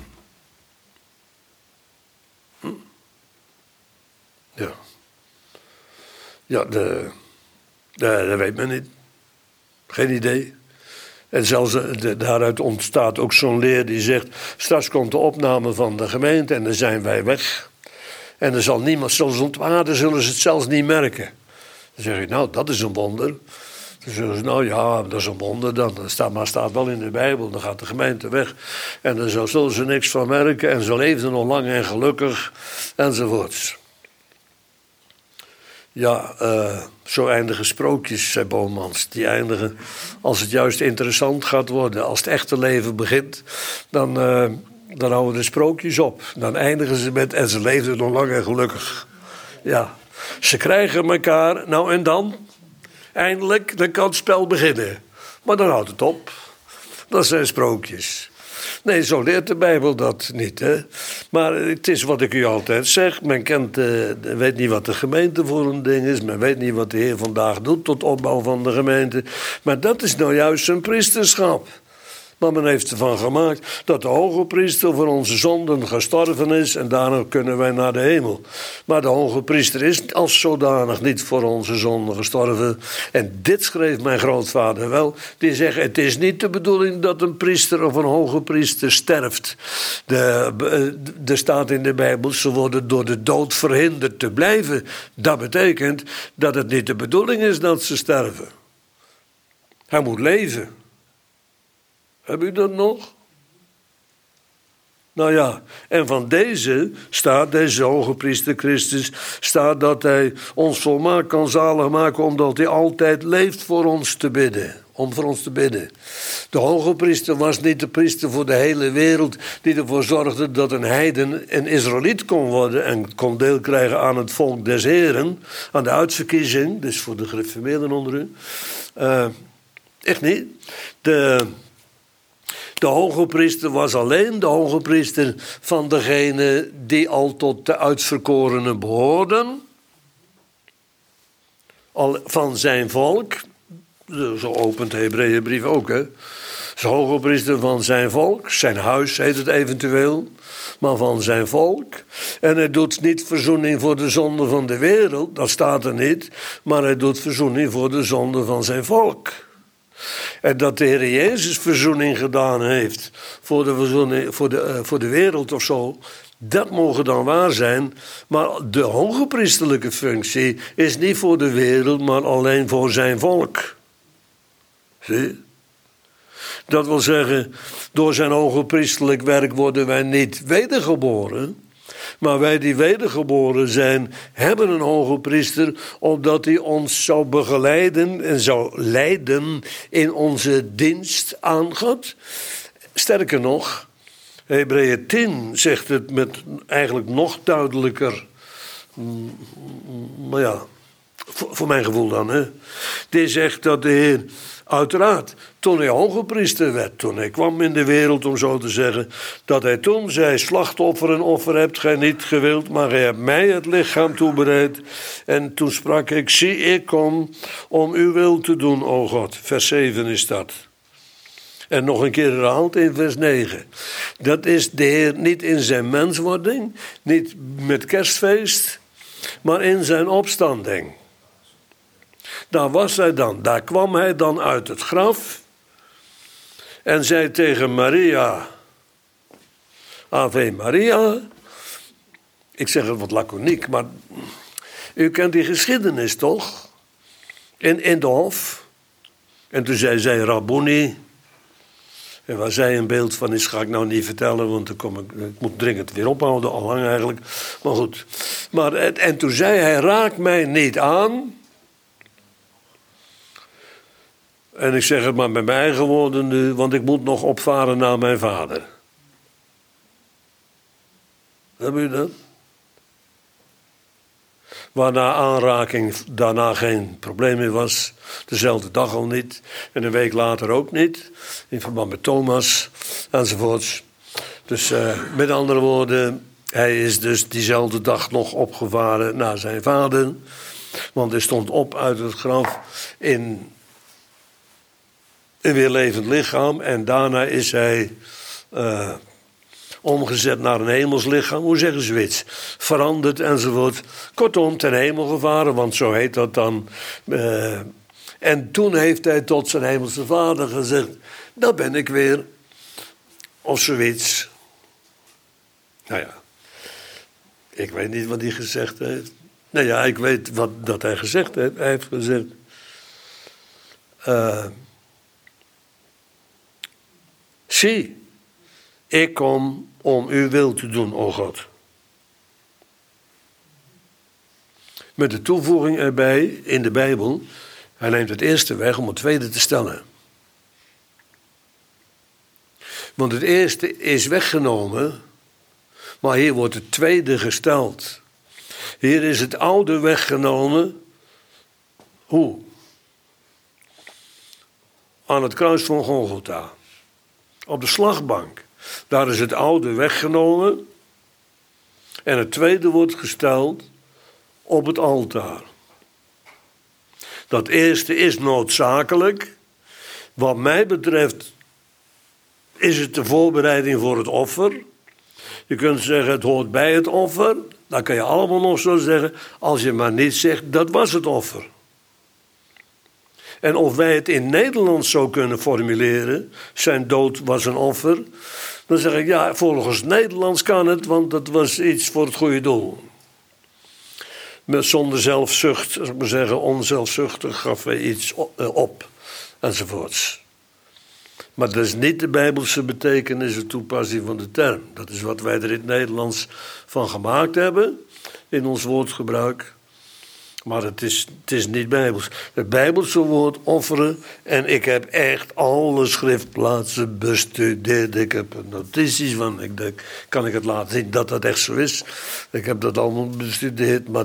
Ja. Ja, dat weet men niet. Geen idee. En zelfs daaruit ontstaat ook zo'n leer die zegt, straks komt de opname van de gemeente en dan zijn wij weg. En er zal niemand, zelfs op aarde zullen ze het zelfs niet merken. Dan zeg je, nou, dat is een wonder. Dan zeggen ze, nou ja, dat is een wonder dan. Maar staat wel in de Bijbel, dan gaat de gemeente weg. En dan zullen ze niks van merken en ze leefden nog lang en gelukkig, enzovoorts. Ja, zo eindigen sprookjes, zei Bomans. Die eindigen als het juist interessant gaat worden. Als het echte leven begint, dan houden de sprookjes op. Dan eindigen ze met, en ze leefden nog lang en gelukkig. Ja, ze krijgen elkaar, nou en dan? Eindelijk, dan kan het spel beginnen. Maar dan houdt het op. Dat zijn sprookjes. Nee, zo leert de Bijbel dat niet. Hè? Maar het is wat ik u altijd zeg. Men weet niet wat de gemeente voor een ding is. Men weet niet wat de Heer vandaag doet tot opbouw van de gemeente. Maar dat is nou juist zijn priesterschap. Maar men heeft ervan gemaakt dat de hoge priester voor onze zonden gestorven is en daarna kunnen wij naar de hemel. Maar de hoge priester is als zodanig niet voor onze zonden gestorven. En dit schreef mijn grootvader wel. Die zegt, het is niet de bedoeling dat een priester of een hoge priester sterft. Er staat in de Bijbel, ze worden door de dood verhinderd te blijven. Dat betekent dat het niet de bedoeling is dat ze sterven. Hij moet leven. Heb u dat nog? Nou ja, en van deze hoge priester Christus, staat dat hij ons volmaakt kan zalig maken, omdat hij altijd leeft voor ons te bidden. om voor ons te bidden. De hoge priester was niet de priester voor de hele wereld die ervoor zorgde dat een heiden een Israëliet kon worden en kon deel krijgen aan het volk des Heren, aan de uitverkiezing, dus voor de gereformeerden onder u. Echt niet. De hoge priester was alleen de hoge priester van degene die al tot de uitverkorenen behoorden, al van zijn volk. Zo opent de Hebreeënbrief ook, hè. De hoge priester van zijn volk, zijn huis heet het eventueel, maar van zijn volk. En hij doet niet verzoening voor de zonde van de wereld, dat staat er niet, maar hij doet verzoening voor de zonde van zijn volk. En dat de Heer Jezus verzoening gedaan heeft voor de wereld of zo, dat mogen dan waar zijn. Maar de hogepriesterlijke functie is niet voor de wereld, maar alleen voor zijn volk. Zie? Dat wil zeggen, door zijn hogepriesterlijk werk worden wij niet wedergeboren. Maar wij die wedergeboren zijn, hebben een hoge priester, omdat hij ons zou begeleiden en zou leiden in onze dienst aan God. Sterker nog, Hebreeën 10 zegt het met eigenlijk nog duidelijker, maar ja, voor mijn gevoel dan, hè. Die zegt dat de Heer, uiteraard, toen hij hoge priester werd, toen hij kwam in de wereld, om zo te zeggen, dat hij toen zei, slachtoffer en offer hebt gij niet gewild, maar gij hebt mij het lichaam toebereid. En toen sprak ik, zie ik kom om uw wil te doen, o God. Vers 7 is dat. En nog een keer herhaald in vers 9. Dat is de Heer niet in zijn menswording, niet met kerstfeest, maar in zijn opstanding. Daar was hij dan, daar kwam hij dan uit het graf en zei tegen Maria, Ave Maria. Ik zeg het wat laconiek, maar u kent die geschiedenis toch? In de hof. En toen zei zij Rabboni. En waar zij een beeld van is, ga ik nou niet vertellen, want ik moet dringend weer ophouden, al lang eigenlijk. Maar goed. En toen zei hij, raak mij niet aan. En ik zeg het maar met mijn eigen woorden nu, want ik moet nog opvaren naar mijn vader. Hebben u dat? Waarna aanraking daarna geen probleem meer was. Dezelfde dag al niet. En een week later ook niet. In verband met Thomas enzovoorts. Dus met andere woorden, hij is dus diezelfde dag nog opgevaren naar zijn vader. Want hij stond op uit het graf in een weer levend lichaam. En daarna is hij omgezet naar een hemels lichaam. Hoe zeggen ze zoiets? Veranderd enzovoort. Kortom, ten hemel gevaren, want zo heet dat dan. En toen heeft hij tot zijn hemelse vader gezegd, daar ben ik weer. Of zoiets. Nou ja, ik weet niet wat hij gezegd heeft. Nou ja, ik weet dat hij gezegd heeft. Hij heeft gezegd, zie, ik kom om uw wil te doen, o God. Met de toevoeging erbij in de Bijbel, hij neemt het eerste weg om het tweede te stellen. Want het eerste is weggenomen, maar hier wordt het tweede gesteld. Hier is het oude weggenomen. Hoe? Aan het kruis van Golgotha. Op de slagbank. Daar is het oude weggenomen. En het tweede wordt gesteld op het altaar. Dat eerste is noodzakelijk. Wat mij betreft is het de voorbereiding voor het offer. Je kunt zeggen het hoort bij het offer. Dan kan je allemaal nog zo zeggen. Als je maar niet zegt dat was het offer. En of wij het in Nederlands zo kunnen formuleren, zijn dood was een offer, dan zeg ik ja, volgens Nederlands kan het, want dat was iets voor het goede doel. Zonder zelfzucht, zou ik maar zeggen, onzelfzuchtig gaf hij iets op, enzovoorts. Maar dat is niet de Bijbelse betekenis en toepassing van de term. Dat is wat wij er in het Nederlands van gemaakt hebben, in ons woordgebruik. Maar het is niet bijbels. Het bijbelse woord offeren. En ik heb echt alle schriftplaatsen bestudeerd. Ik heb er notities van. Kan ik het laten zien dat dat echt zo is. Ik heb dat allemaal bestudeerd. Maar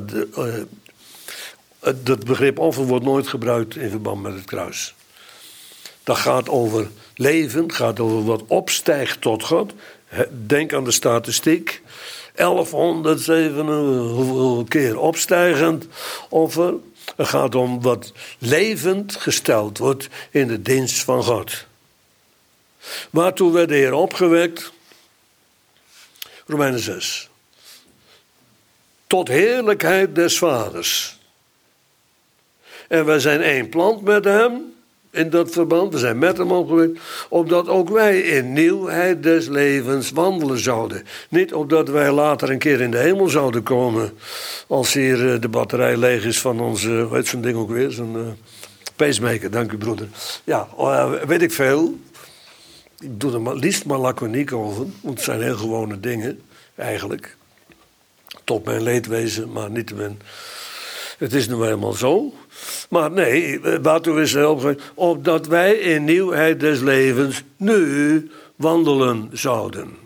het begrip offer wordt nooit gebruikt in verband met het kruis. Dat gaat over leven. Gaat over wat opstijgt tot God. Denk aan de statistiek. 1107 hoeveel keer opstijgend offer. Het gaat om wat levend gesteld wordt in de dienst van God. Waartoe werd de Heer opgewekt? Romeinen 6. Tot heerlijkheid des Vaders. En wij zijn één plant met hem. In dat verband, we zijn met hem opgewekt, opdat ook wij in nieuwheid des levens wandelen zouden. Niet opdat wij later een keer in de hemel zouden komen, als hier de batterij leeg is van onze, hoe heet zo'n ding ook weer, zo'n pacemaker, dank u broeder. Ja, weet ik veel. Ik doe er maar, liefst maar laconiek over, want het zijn heel gewone dingen, eigenlijk. Tot mijn leedwezen, maar niet te min. Het is nu helemaal zo. Maar nee, waartoe is hij opgewekt? Opdat wij in nieuwheid des levens nu wandelen zouden.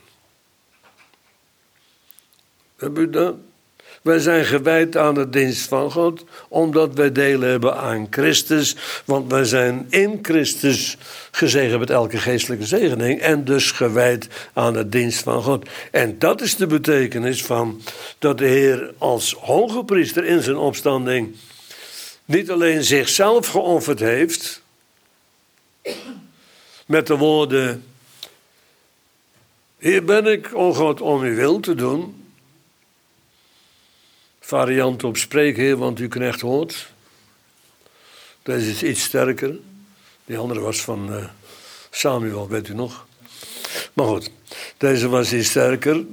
Heb u dat? Wij zijn gewijd aan de dienst van God, omdat wij deel hebben aan Christus. Want wij zijn in Christus gezegend met elke geestelijke zegening en dus gewijd aan de dienst van God. En dat is de betekenis van dat de Heer als hoge priester in zijn opstanding niet alleen zichzelf geofferd heeft, met de woorden: hier ben ik, o God, om uw wil te doen. Variant op spreek, Heer, want uw knecht hoort. Deze is iets sterker. Die andere was van Samuel, weet u nog. Maar goed, deze was iets sterker.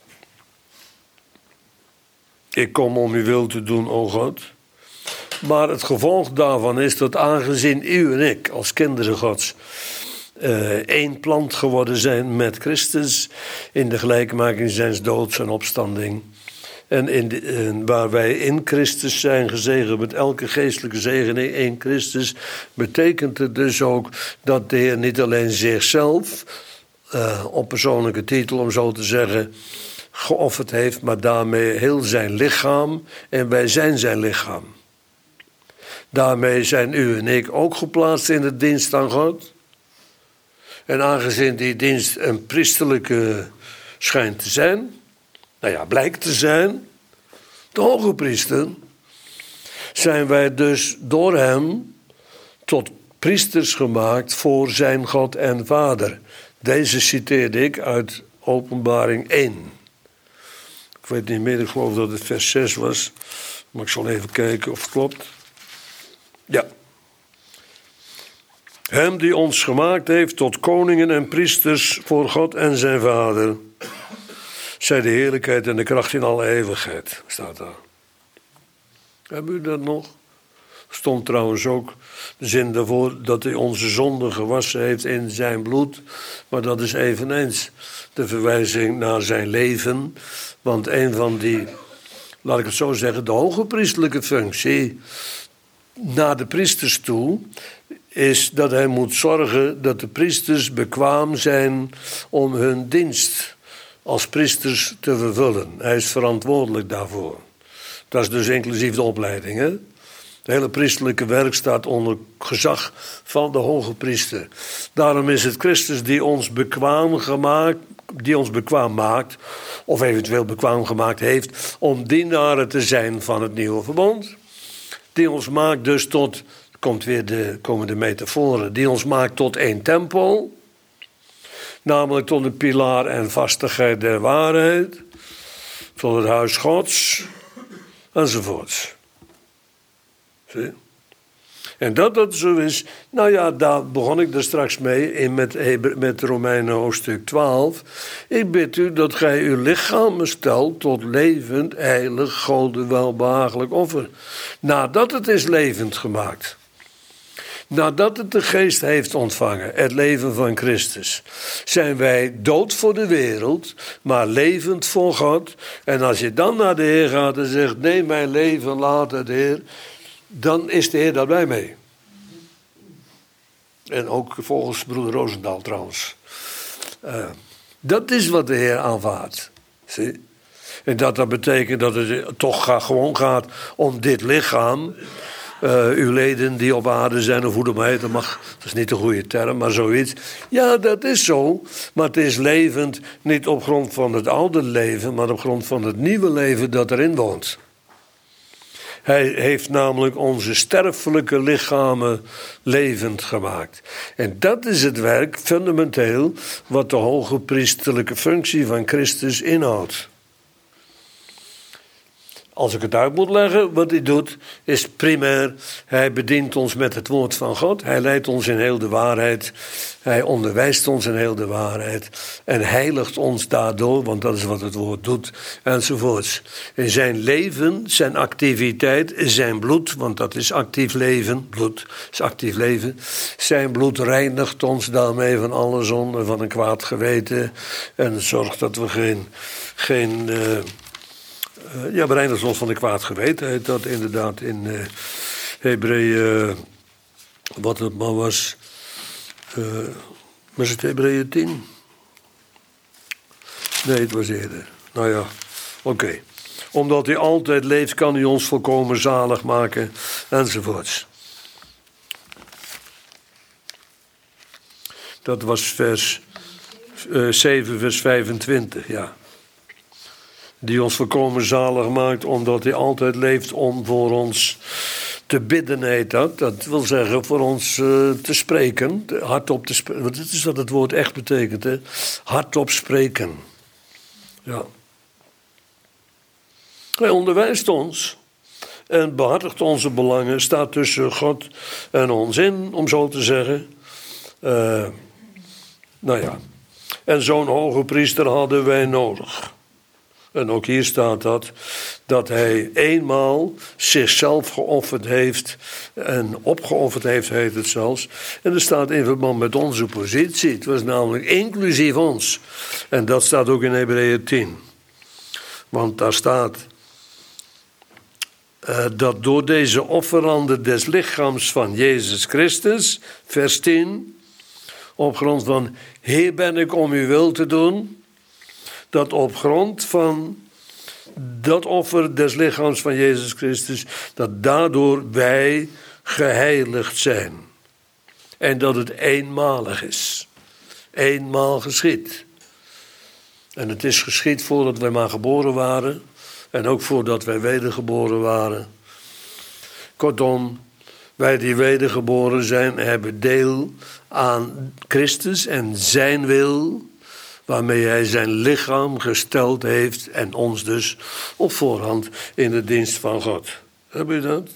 Ik kom om uw wil te doen, o God. Maar het gevolg daarvan is dat aangezien u en ik als kinderen Gods één plant geworden zijn met Christus in de gelijkmaking zijns doods en opstanding. En waar wij in Christus zijn gezegend met elke geestelijke zegening in Christus, betekent het dus ook dat de Heer niet alleen zichzelf op persoonlijke titel, om zo te zeggen, geofferd heeft, maar daarmee heel zijn lichaam, en wij zijn zijn lichaam. Daarmee zijn u en ik ook geplaatst in de dienst aan God. En aangezien die dienst een priesterlijke schijnt te zijn, nou ja, blijkt te zijn, de hoge priester, zijn wij dus door hem tot priesters gemaakt voor zijn God en Vader. Deze citeerde ik uit Openbaring 1. Ik weet niet meer, ik geloof dat het vers 6 was, maar ik zal even kijken of het klopt. Ja. Hem die ons gemaakt heeft tot koningen en priesters voor God en zijn Vader. Zij de heerlijkheid en de kracht in alle eeuwigheid, staat daar. Hebben u dat nog? Stond trouwens ook de zin daarvoor dat hij onze zonden gewassen heeft in zijn bloed. Maar dat is eveneens de verwijzing naar zijn leven. Want een van die, laat ik het zo zeggen, de hoge priestelijke functie naar de priesters toe is dat hij moet zorgen dat de priesters bekwaam zijn om hun dienst als priesters te vervullen. Hij is verantwoordelijk daarvoor. Dat is dus inclusief de opleiding. Hè? Het hele priesterlijke werk staat onder gezag van de hoge priester. Daarom is het Christus die ons bekwaam maakt, of eventueel bekwaam gemaakt heeft, om dienaren te zijn van het nieuwe verbond. Die ons maakt dus tot, komen de metaforen, die ons maakt tot één tempel. Namelijk tot een pilaar en vastigheid der waarheid. Tot het huis Gods. Enzovoorts. Zie? En dat zo is. Nou ja, daar begon ik er straks mee met Romeinen hoofdstuk 12. Ik bid u dat gij uw lichamen stelt tot levend, heilig, Gode welbehagelijk offer. Nadat het is levend gemaakt. Nadat het de geest heeft ontvangen, het leven van Christus, zijn wij dood voor de wereld, maar levend voor God. En als je dan naar de Heer gaat en zegt, neem mijn leven, laat het Heer, dan is de Heer daarbij mee. En ook volgens broeder Roosendaal trouwens. Dat is wat de Heer aanvaardt. Zie? En dat betekent dat het toch gewoon gaat om dit lichaam. Uw leden die op aarde zijn, of hoe dat maar heet, dat is niet de goede term, maar zoiets. Ja, dat is zo, maar het is levend niet op grond van het oude leven, maar op grond van het nieuwe leven dat erin woont. Hij heeft namelijk onze sterfelijke lichamen levend gemaakt. En dat is het werk, fundamenteel, wat de hoge priesterlijke functie van Christus inhoudt. Als ik het uit moet leggen, wat hij doet, is primair, hij bedient ons met het woord van God. Hij leidt ons in heel de waarheid. Hij onderwijst ons in heel de waarheid. En heiligt ons daardoor, want dat is wat het woord doet, enzovoorts. In zijn leven, zijn activiteit, zijn bloed, want dat is actief leven. Bloed is actief leven. Zijn bloed reinigt ons daarmee van alle zonde, van een kwaad geweten. En zorgt dat we geen bereinigt ons van de kwaad geweten. Heet dat inderdaad in Hebreeën, wat het maar was. Was het Hebreeën 10? Nee, het was eerder. Nou ja, oké. Omdat hij altijd leeft, kan hij ons volkomen zalig maken, enzovoorts. Dat was vers 7, vers 25, ja. Die ons volkomen zalig maakt, omdat hij altijd leeft om voor ons te bidden, heet dat. Dat wil zeggen voor ons te spreken, hardop te spreken. Want dat is wat het woord echt betekent, hè? Hardop spreken. Ja. Hij onderwijst ons en behartigt onze belangen, staat tussen God en ons in, om zo te zeggen. Nou ja, en zo'n hoge priester hadden wij nodig. En ook hier staat dat hij eenmaal zichzelf geofferd heeft en opgeofferd heeft, heet het zelfs. En dat staat in verband met onze positie. Het was namelijk inclusief ons. En dat staat ook in Hebreeën 10. Want daar staat dat door deze offerande des lichaams van Jezus Christus, vers 10, op grond van, Heer ben ik om uw wil te doen, dat op grond van dat offer des lichaams van Jezus Christus, dat daardoor wij geheiligd zijn. En dat het eenmalig is. Eenmaal geschied. En het is geschied voordat wij maar geboren waren. En ook voordat wij wedergeboren waren. Kortom, wij die wedergeboren zijn, hebben deel aan Christus en zijn wil, waarmee hij zijn lichaam gesteld heeft en ons dus op voorhand in de dienst van God. Heb je dat?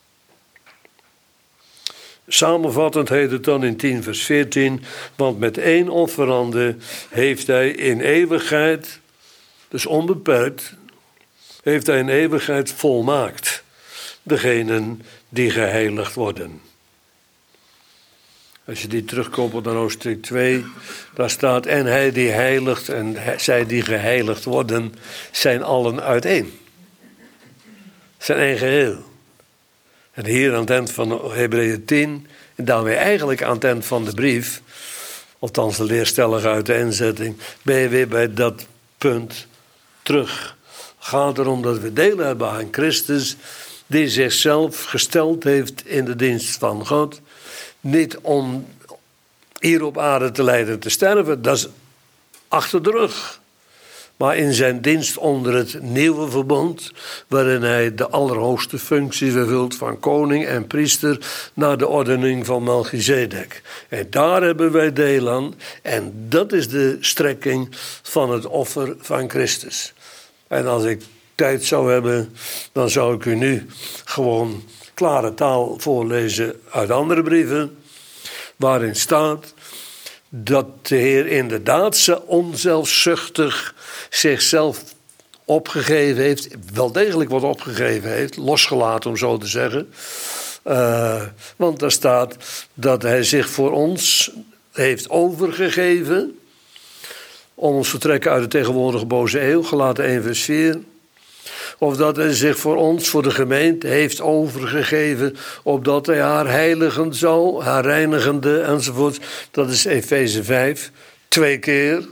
Samenvattend heet het dan in 10 vers 14, want met één offerande heeft hij in eeuwigheid, dus onbeperkt, heeft hij in eeuwigheid volmaakt degenen die geheiligd worden. Als je die terugkoppelt naar hoofdstuk 2, daar staat, en hij die heiligt en zij die geheiligd worden, zijn allen uiteen. Zijn één geheel. En hier aan het eind van Hebreeën 10, en daarmee eigenlijk aan het eind van de brief, althans de leerstellige uiteenzetting, ben je weer bij dat punt terug. Het gaat erom dat we deel hebben aan Christus, die zichzelf gesteld heeft in de dienst van God. Niet om hier op aarde te lijden te sterven, dat is achter de rug. Maar in zijn dienst onder het nieuwe verbond, waarin hij de allerhoogste functie vervult van koning en priester naar de ordening van Melchizedek. En daar hebben wij deel aan en dat is de strekking van het offer van Christus. En als ik tijd zou hebben, dan zou ik u nu gewoon klare taal voorlezen uit andere brieven, waarin staat dat de Heer inderdaad onzelfzuchtig zichzelf opgegeven heeft, wel degelijk wat opgegeven heeft, losgelaten om zo te zeggen. Want daar staat dat hij zich voor ons heeft overgegeven om ons vertrekken uit de tegenwoordige boze eeuw, Galaten 1 vers 4. Of dat hij zich voor ons, voor de gemeente, heeft overgegeven, opdat hij haar heiligen zou, haar reinigende enzovoort. Dat is Efeze 5, 2 keer.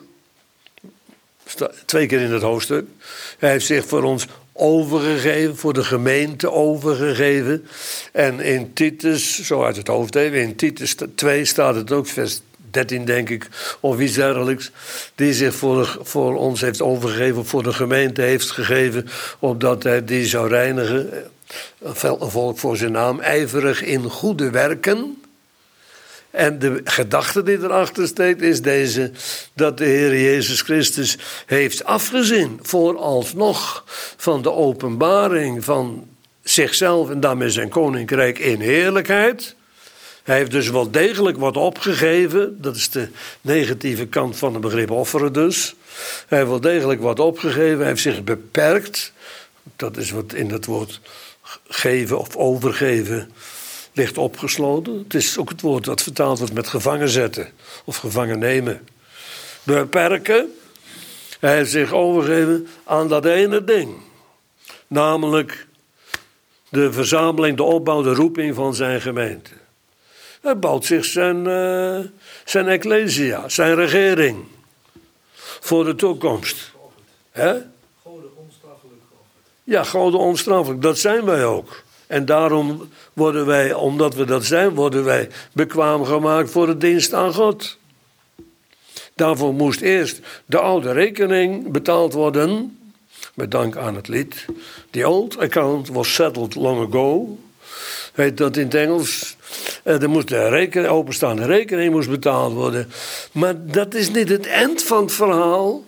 2 keer in het hoofdstuk. Hij heeft zich voor ons overgegeven, voor de gemeente overgegeven. En in Titus, zo uit het hoofd even, in Titus 2 staat het ook, vers 13 denk ik, of iets dergelijks. Die zich voor ons heeft overgegeven, voor de gemeente heeft gegeven, opdat hij die zou reinigen. Een volk voor zijn naam, ijverig in goede werken. En de gedachte die erachter steekt is deze, dat de Heer Jezus Christus heeft afgezien vooralsnog van de openbaring van zichzelf en daarmee zijn koninkrijk in heerlijkheid. Hij heeft dus wel degelijk wat opgegeven, dat is de negatieve kant van het begrip offeren dus. Hij heeft wel degelijk wat opgegeven, hij heeft zich beperkt, dat is wat in het woord geven of overgeven ligt opgesloten. Het is ook het woord dat vertaald wordt met gevangen zetten of gevangen nemen. Beperken. Hij heeft zich overgegeven aan dat ene ding. Namelijk de verzameling, de opbouw, de roeping van zijn gemeente. Hij bouwt zich zijn ecclesia, zijn regering. Voor de toekomst. Goden onstraffelijk geofferd. Ja, goden onstraffelijk. Dat zijn wij ook. En daarom worden wij, omdat we dat zijn, worden wij bekwaam gemaakt voor de dienst aan God. Daarvoor moest eerst de oude rekening betaald worden, met dank aan het lied. The old account was settled long ago. Heet dat in het Engels. Er moest de openstaande rekening moest betaald worden. Maar dat is niet het eind van het verhaal.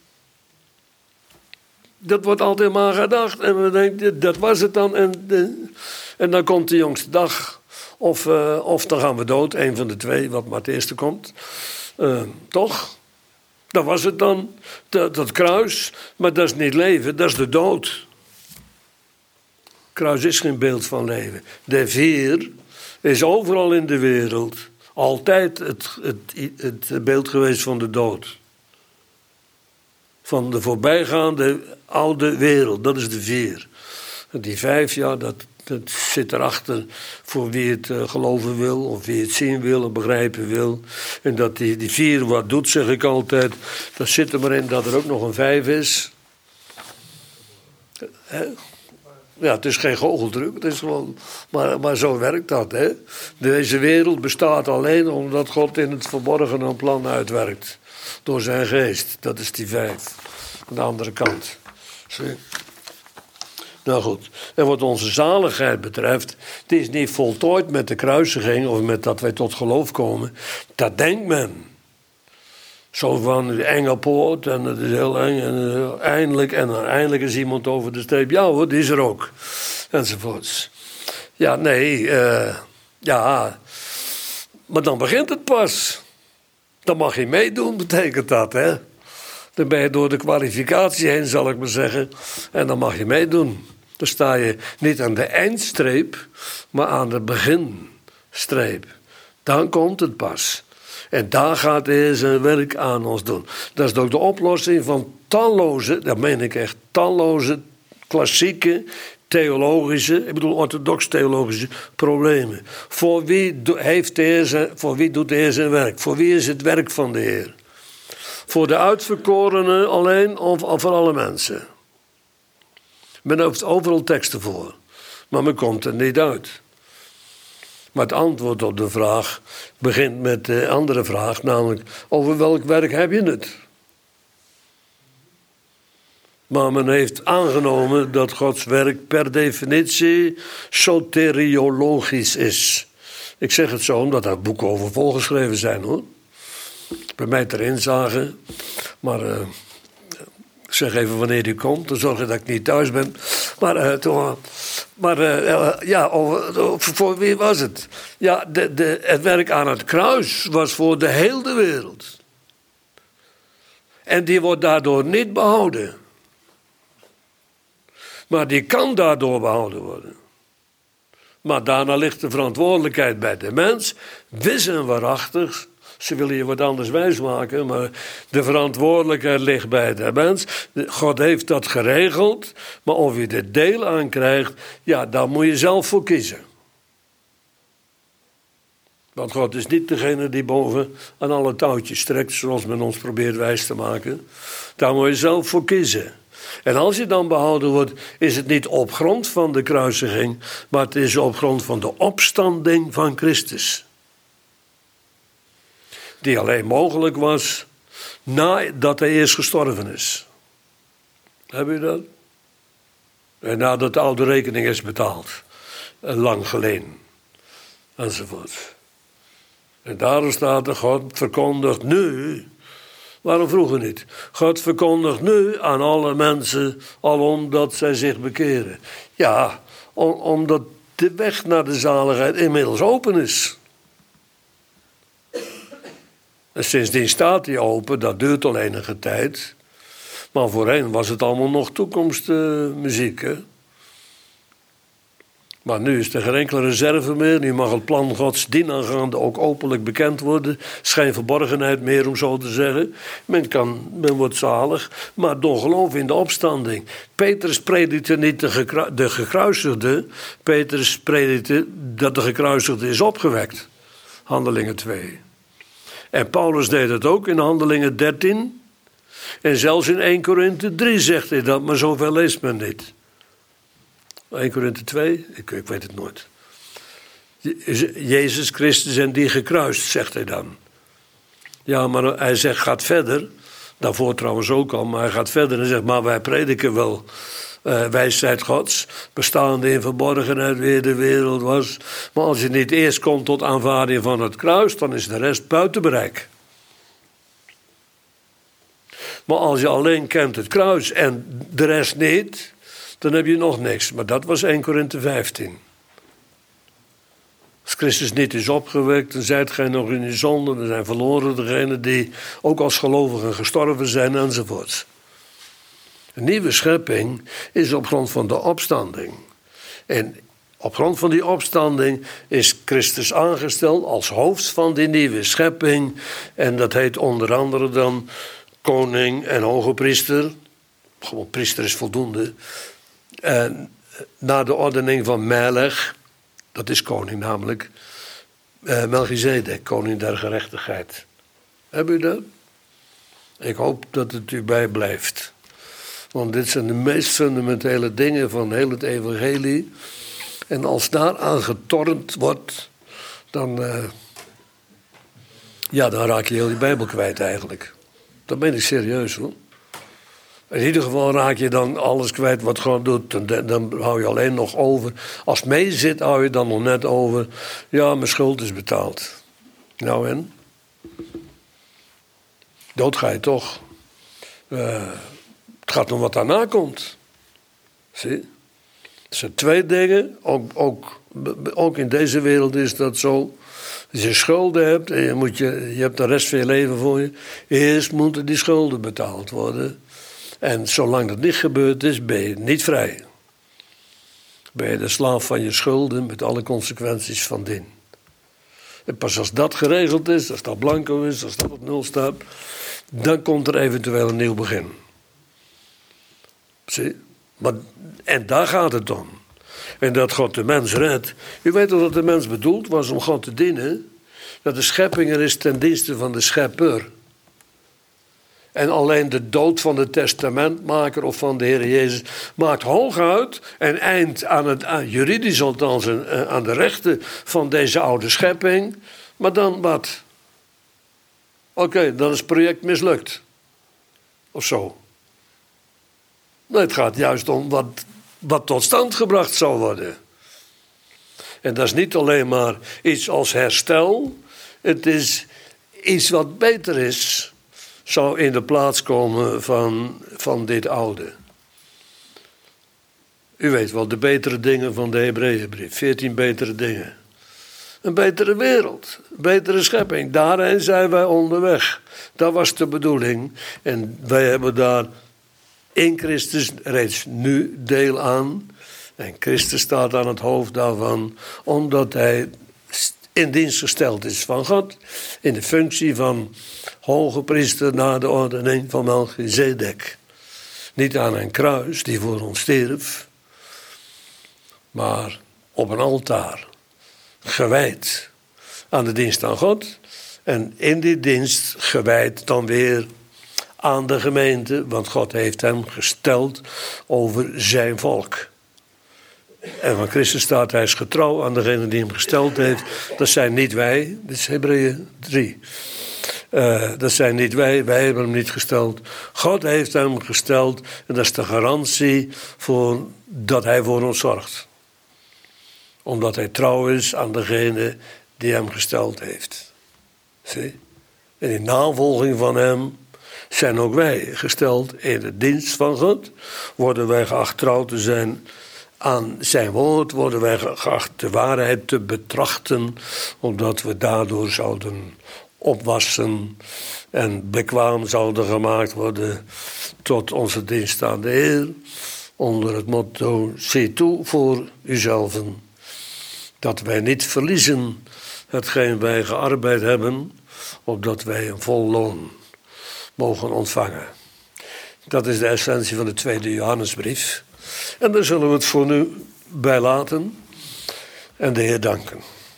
Dat wordt altijd maar gedacht. En we denken, dat was het dan. En dan komt de jongste dag. Of dan gaan we dood. Een van de twee, wat maar het eerste komt. Toch? Dat was het dan. Dat kruis. Maar dat is niet leven, dat is de dood. Kruis is geen beeld van leven. De vier is overal in de wereld altijd het beeld geweest van de dood. Van de voorbijgaande oude wereld, dat is de vier. Die 5, ja, dat zit erachter voor wie het geloven wil, of wie het zien wil en begrijpen wil. En dat die 4 wat doet, zeg ik altijd, dat zit er maar in dat er ook nog een 5 is. Ja, het is geen goocheltruc, het is gewoon, maar zo werkt dat. Hè? Deze wereld bestaat alleen omdat God in het verborgen een plan uitwerkt. Door zijn geest, dat is die 5. Aan de andere kant. Zie. Nou goed, en wat onze zaligheid betreft, het is niet voltooid met de kruisiging of met dat wij tot geloof komen. Dat denkt men. Zo van de enge poort en het is heel eng en eindelijk is iemand over de streep. Ja hoor, die is er ook. Enzovoorts. Ja, nee, ja, maar dan begint het pas. Dan mag je meedoen, betekent dat, hè. Dan ben je door de kwalificatie heen, zal ik maar zeggen. En dan mag je meedoen. Dan sta je niet aan de eindstreep, maar aan de beginstreep. Dan komt het pas. En daar gaat de Heer zijn werk aan ons doen. Dat is ook de oplossing van talloze, dat meen ik echt, talloze klassieke theologische, ik bedoel orthodox-theologische problemen. Voor wie doet de Heer zijn werk? Voor wie is het werk van de Heer? Voor de uitverkorenen alleen of voor alle mensen? Men heeft overal teksten voor, maar men komt er niet uit. Maar het antwoord op de vraag begint met de andere vraag, namelijk over welk werk heb je het? Maar men heeft aangenomen dat Gods werk per definitie soteriologisch is. Ik zeg het zo omdat daar boeken over volgeschreven zijn, hoor. Bij mij ter inzage. Maar ik zeg even wanneer die komt, dan zorg ik dat ik niet thuis ben. Voor wie was het? Ja, het werk aan het kruis was voor de hele wereld. En die wordt daardoor niet behouden. Maar die kan daardoor behouden worden. Maar daarna ligt de verantwoordelijkheid bij de mens. Wis en waarachtig. Ze willen je wat anders wijsmaken, maar de verantwoordelijkheid ligt bij de mens. God heeft dat geregeld, maar of je er deel aan krijgt, ja, daar moet je zelf voor kiezen. Want God is niet degene die boven aan alle touwtjes trekt, zoals men ons probeert wijs te maken. Daar moet je zelf voor kiezen. En als je dan behouden wordt, is het niet op grond van de kruisiging, maar het is op grond van de opstanding van Christus. Die alleen mogelijk was nadat hij eerst gestorven is. Heb je dat? En nadat de oude rekening is betaald. Lang geleden. Enzovoort. En daarom staat er, God verkondigt nu. Waarom vroeger niet? God verkondigt nu aan alle mensen, alom dat zij zich bekeren. Ja, omdat de weg naar de zaligheid inmiddels open is. En sindsdien staat die open, dat duurt al enige tijd. Maar voorheen was het allemaal nog toekomstmuziek. Hè? Maar nu is er geen enkele reserve meer. Nu mag het plan Gods dienaangaande ook openlijk bekend worden. Is geen verborgenheid meer, om zo te zeggen. Men wordt zalig, maar door geloof in de opstanding. Petrus predikte niet de gekruisigde. Petrus predikte dat de gekruisigde is opgewekt. Handelingen 2. En Paulus deed het ook in Handelingen 13. En zelfs in 1 Korinthe 3 zegt hij dat, maar zoveel leest men niet. 1 Korinthe 2? Ik weet het nooit. Jezus Christus en die gekruist, zegt hij dan. Ja, maar hij zegt, gaat verder. Daarvoor trouwens ook al, maar hij gaat verder en zegt, maar wij prediken wel wijsheid Gods, bestaande in verborgenheid weer de wereld was. Maar als je niet eerst komt tot aanvaarding van het kruis, dan is de rest buiten bereik. Maar als je alleen kent het kruis en de rest niet, dan heb je nog niks. Maar dat was 1 Korinthe 15. Als Christus niet is opgewekt, dan zijt gij nog in uw zonde. Dan zijn verloren degenen die ook als gelovigen gestorven zijn enzovoorts. Een nieuwe schepping is op grond van de opstanding. En op grond van die opstanding is Christus aangesteld als hoofd van die nieuwe schepping. En dat heet onder andere dan koning en hoge priester. Gewoon priester is voldoende. En na de ordening van Melech, dat is koning namelijk, Melchizedek, koning der gerechtigheid. Heb u dat? Ik hoop dat het u bijblijft. Want dit zijn de meest fundamentele dingen van heel het evangelie. En als daaraan getornd wordt, dan raak je heel die Bijbel kwijt eigenlijk. Dat ben ik serieus hoor. In ieder geval raak je dan alles kwijt wat God doet. Dan hou je alleen nog over. Als het mee zit, hou je dan nog net over. Ja, mijn schuld is betaald. Nou en? Dood ga je toch. Het gaat om wat daarna komt. Zie? Er zijn twee dingen. Ook in deze wereld is dat zo. Als je schulden hebt en je hebt de rest van je leven voor je. Eerst moeten die schulden betaald worden. En zolang dat niet gebeurd is, ben je niet vrij. Ben je de slaaf van je schulden met alle consequenties van dien. En pas als dat geregeld is, als dat blanco is, als dat op nul staat, dan komt er eventueel een nieuw begin. Zie? En daar gaat het om. En dat God de mens redt. U weet toch dat de mens bedoeld was om God te dienen? Dat de schepping er is ten dienste van de schepper. En alleen de dood van de testamentmaker of van de Heer Jezus maakt hooguit een eind aan juridisch althans aan de rechten van deze oude schepping. Maar dan wat? Oké, dan is het project mislukt. Of zo. Nee, het gaat juist om wat tot stand gebracht zal worden. En dat is niet alleen maar iets als herstel. Het is iets wat beter is. Zou in de plaats komen van dit oude. U weet wel, de betere dingen van de Hebreeënbrief. 14 betere dingen. Een betere wereld, een betere schepping. Daarheen zijn wij onderweg. Dat was de bedoeling. En wij hebben daar in Christus reeds nu deel aan. En Christus staat aan het hoofd daarvan, omdat hij in dienst gesteld is van God, in de functie van hoge priester naar de ordening van Melchizedek. Niet aan een kruis die voor ons stierf, maar op een altaar, gewijd aan de dienst aan God. En in die dienst gewijd dan weer aan de gemeente, want God heeft hem gesteld over zijn volk. En van Christus staat, hij is getrouw aan degene die hem gesteld heeft. Dat zijn niet wij, dit is Hebreeën 3. Dat zijn niet wij hebben hem niet gesteld. God heeft hem gesteld en dat is de garantie voor dat hij voor ons zorgt. Omdat hij trouw is aan degene die hem gesteld heeft. Zie? En in navolging van hem zijn ook wij gesteld in de dienst van God. Worden wij geacht trouw te zijn aan zijn woord, worden wij geacht de waarheid te betrachten, omdat we daardoor zouden opwassen en bekwaam zouden gemaakt worden tot onze dienst aan de Heer, onder het motto, zie toe voor uzelven, dat wij niet verliezen hetgeen wij gearbeid hebben, opdat wij een vol loon mogen ontvangen. Dat is de essentie van de tweede Johannesbrief. En daar zullen we het voor nu bij laten en de Heer danken.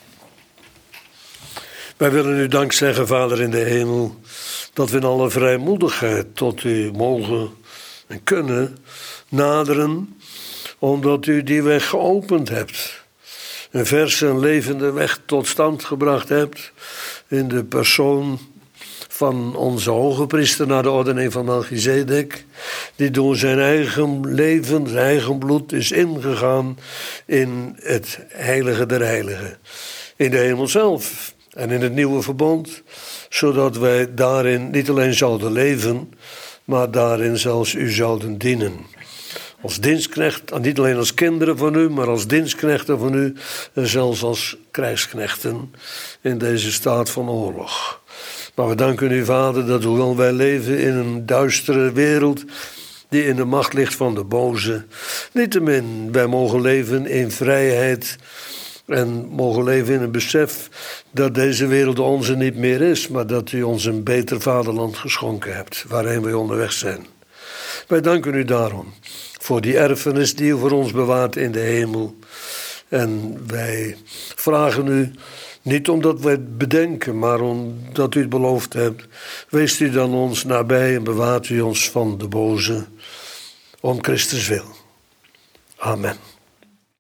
Wij willen u dank zeggen, Vader in de hemel, dat we in alle vrijmoedigheid tot u mogen en kunnen naderen, omdat u die weg geopend hebt. Een verse en levende weg tot stand gebracht hebt in de persoon van onze hoge priester naar de ordening van Melchizedek, die door zijn eigen leven, zijn eigen bloed is ingegaan in het heilige der heiligen. In de hemel zelf en in het nieuwe verbond, zodat wij daarin niet alleen zouden leven, maar daarin zelfs u zouden dienen. Als dienstknecht, niet alleen als kinderen van u, maar als dienstknechten van u en zelfs als krijgsknechten in deze staat van oorlog. Maar we danken u, Vader, dat hoewel wij leven in een duistere wereld die in de macht ligt van de boze, niettemin wij mogen leven in vrijheid en mogen leven in een besef dat deze wereld onze niet meer is, maar dat u ons een beter vaderland geschonken hebt, waarheen wij onderweg zijn. Wij danken u daarom voor die erfenis die u voor ons bewaart in de hemel. En wij vragen u, niet omdat wij het bedenken, maar omdat u het beloofd hebt, wees u dan ons nabij en bewaart u ons van de boze, om Christus wil. Amen.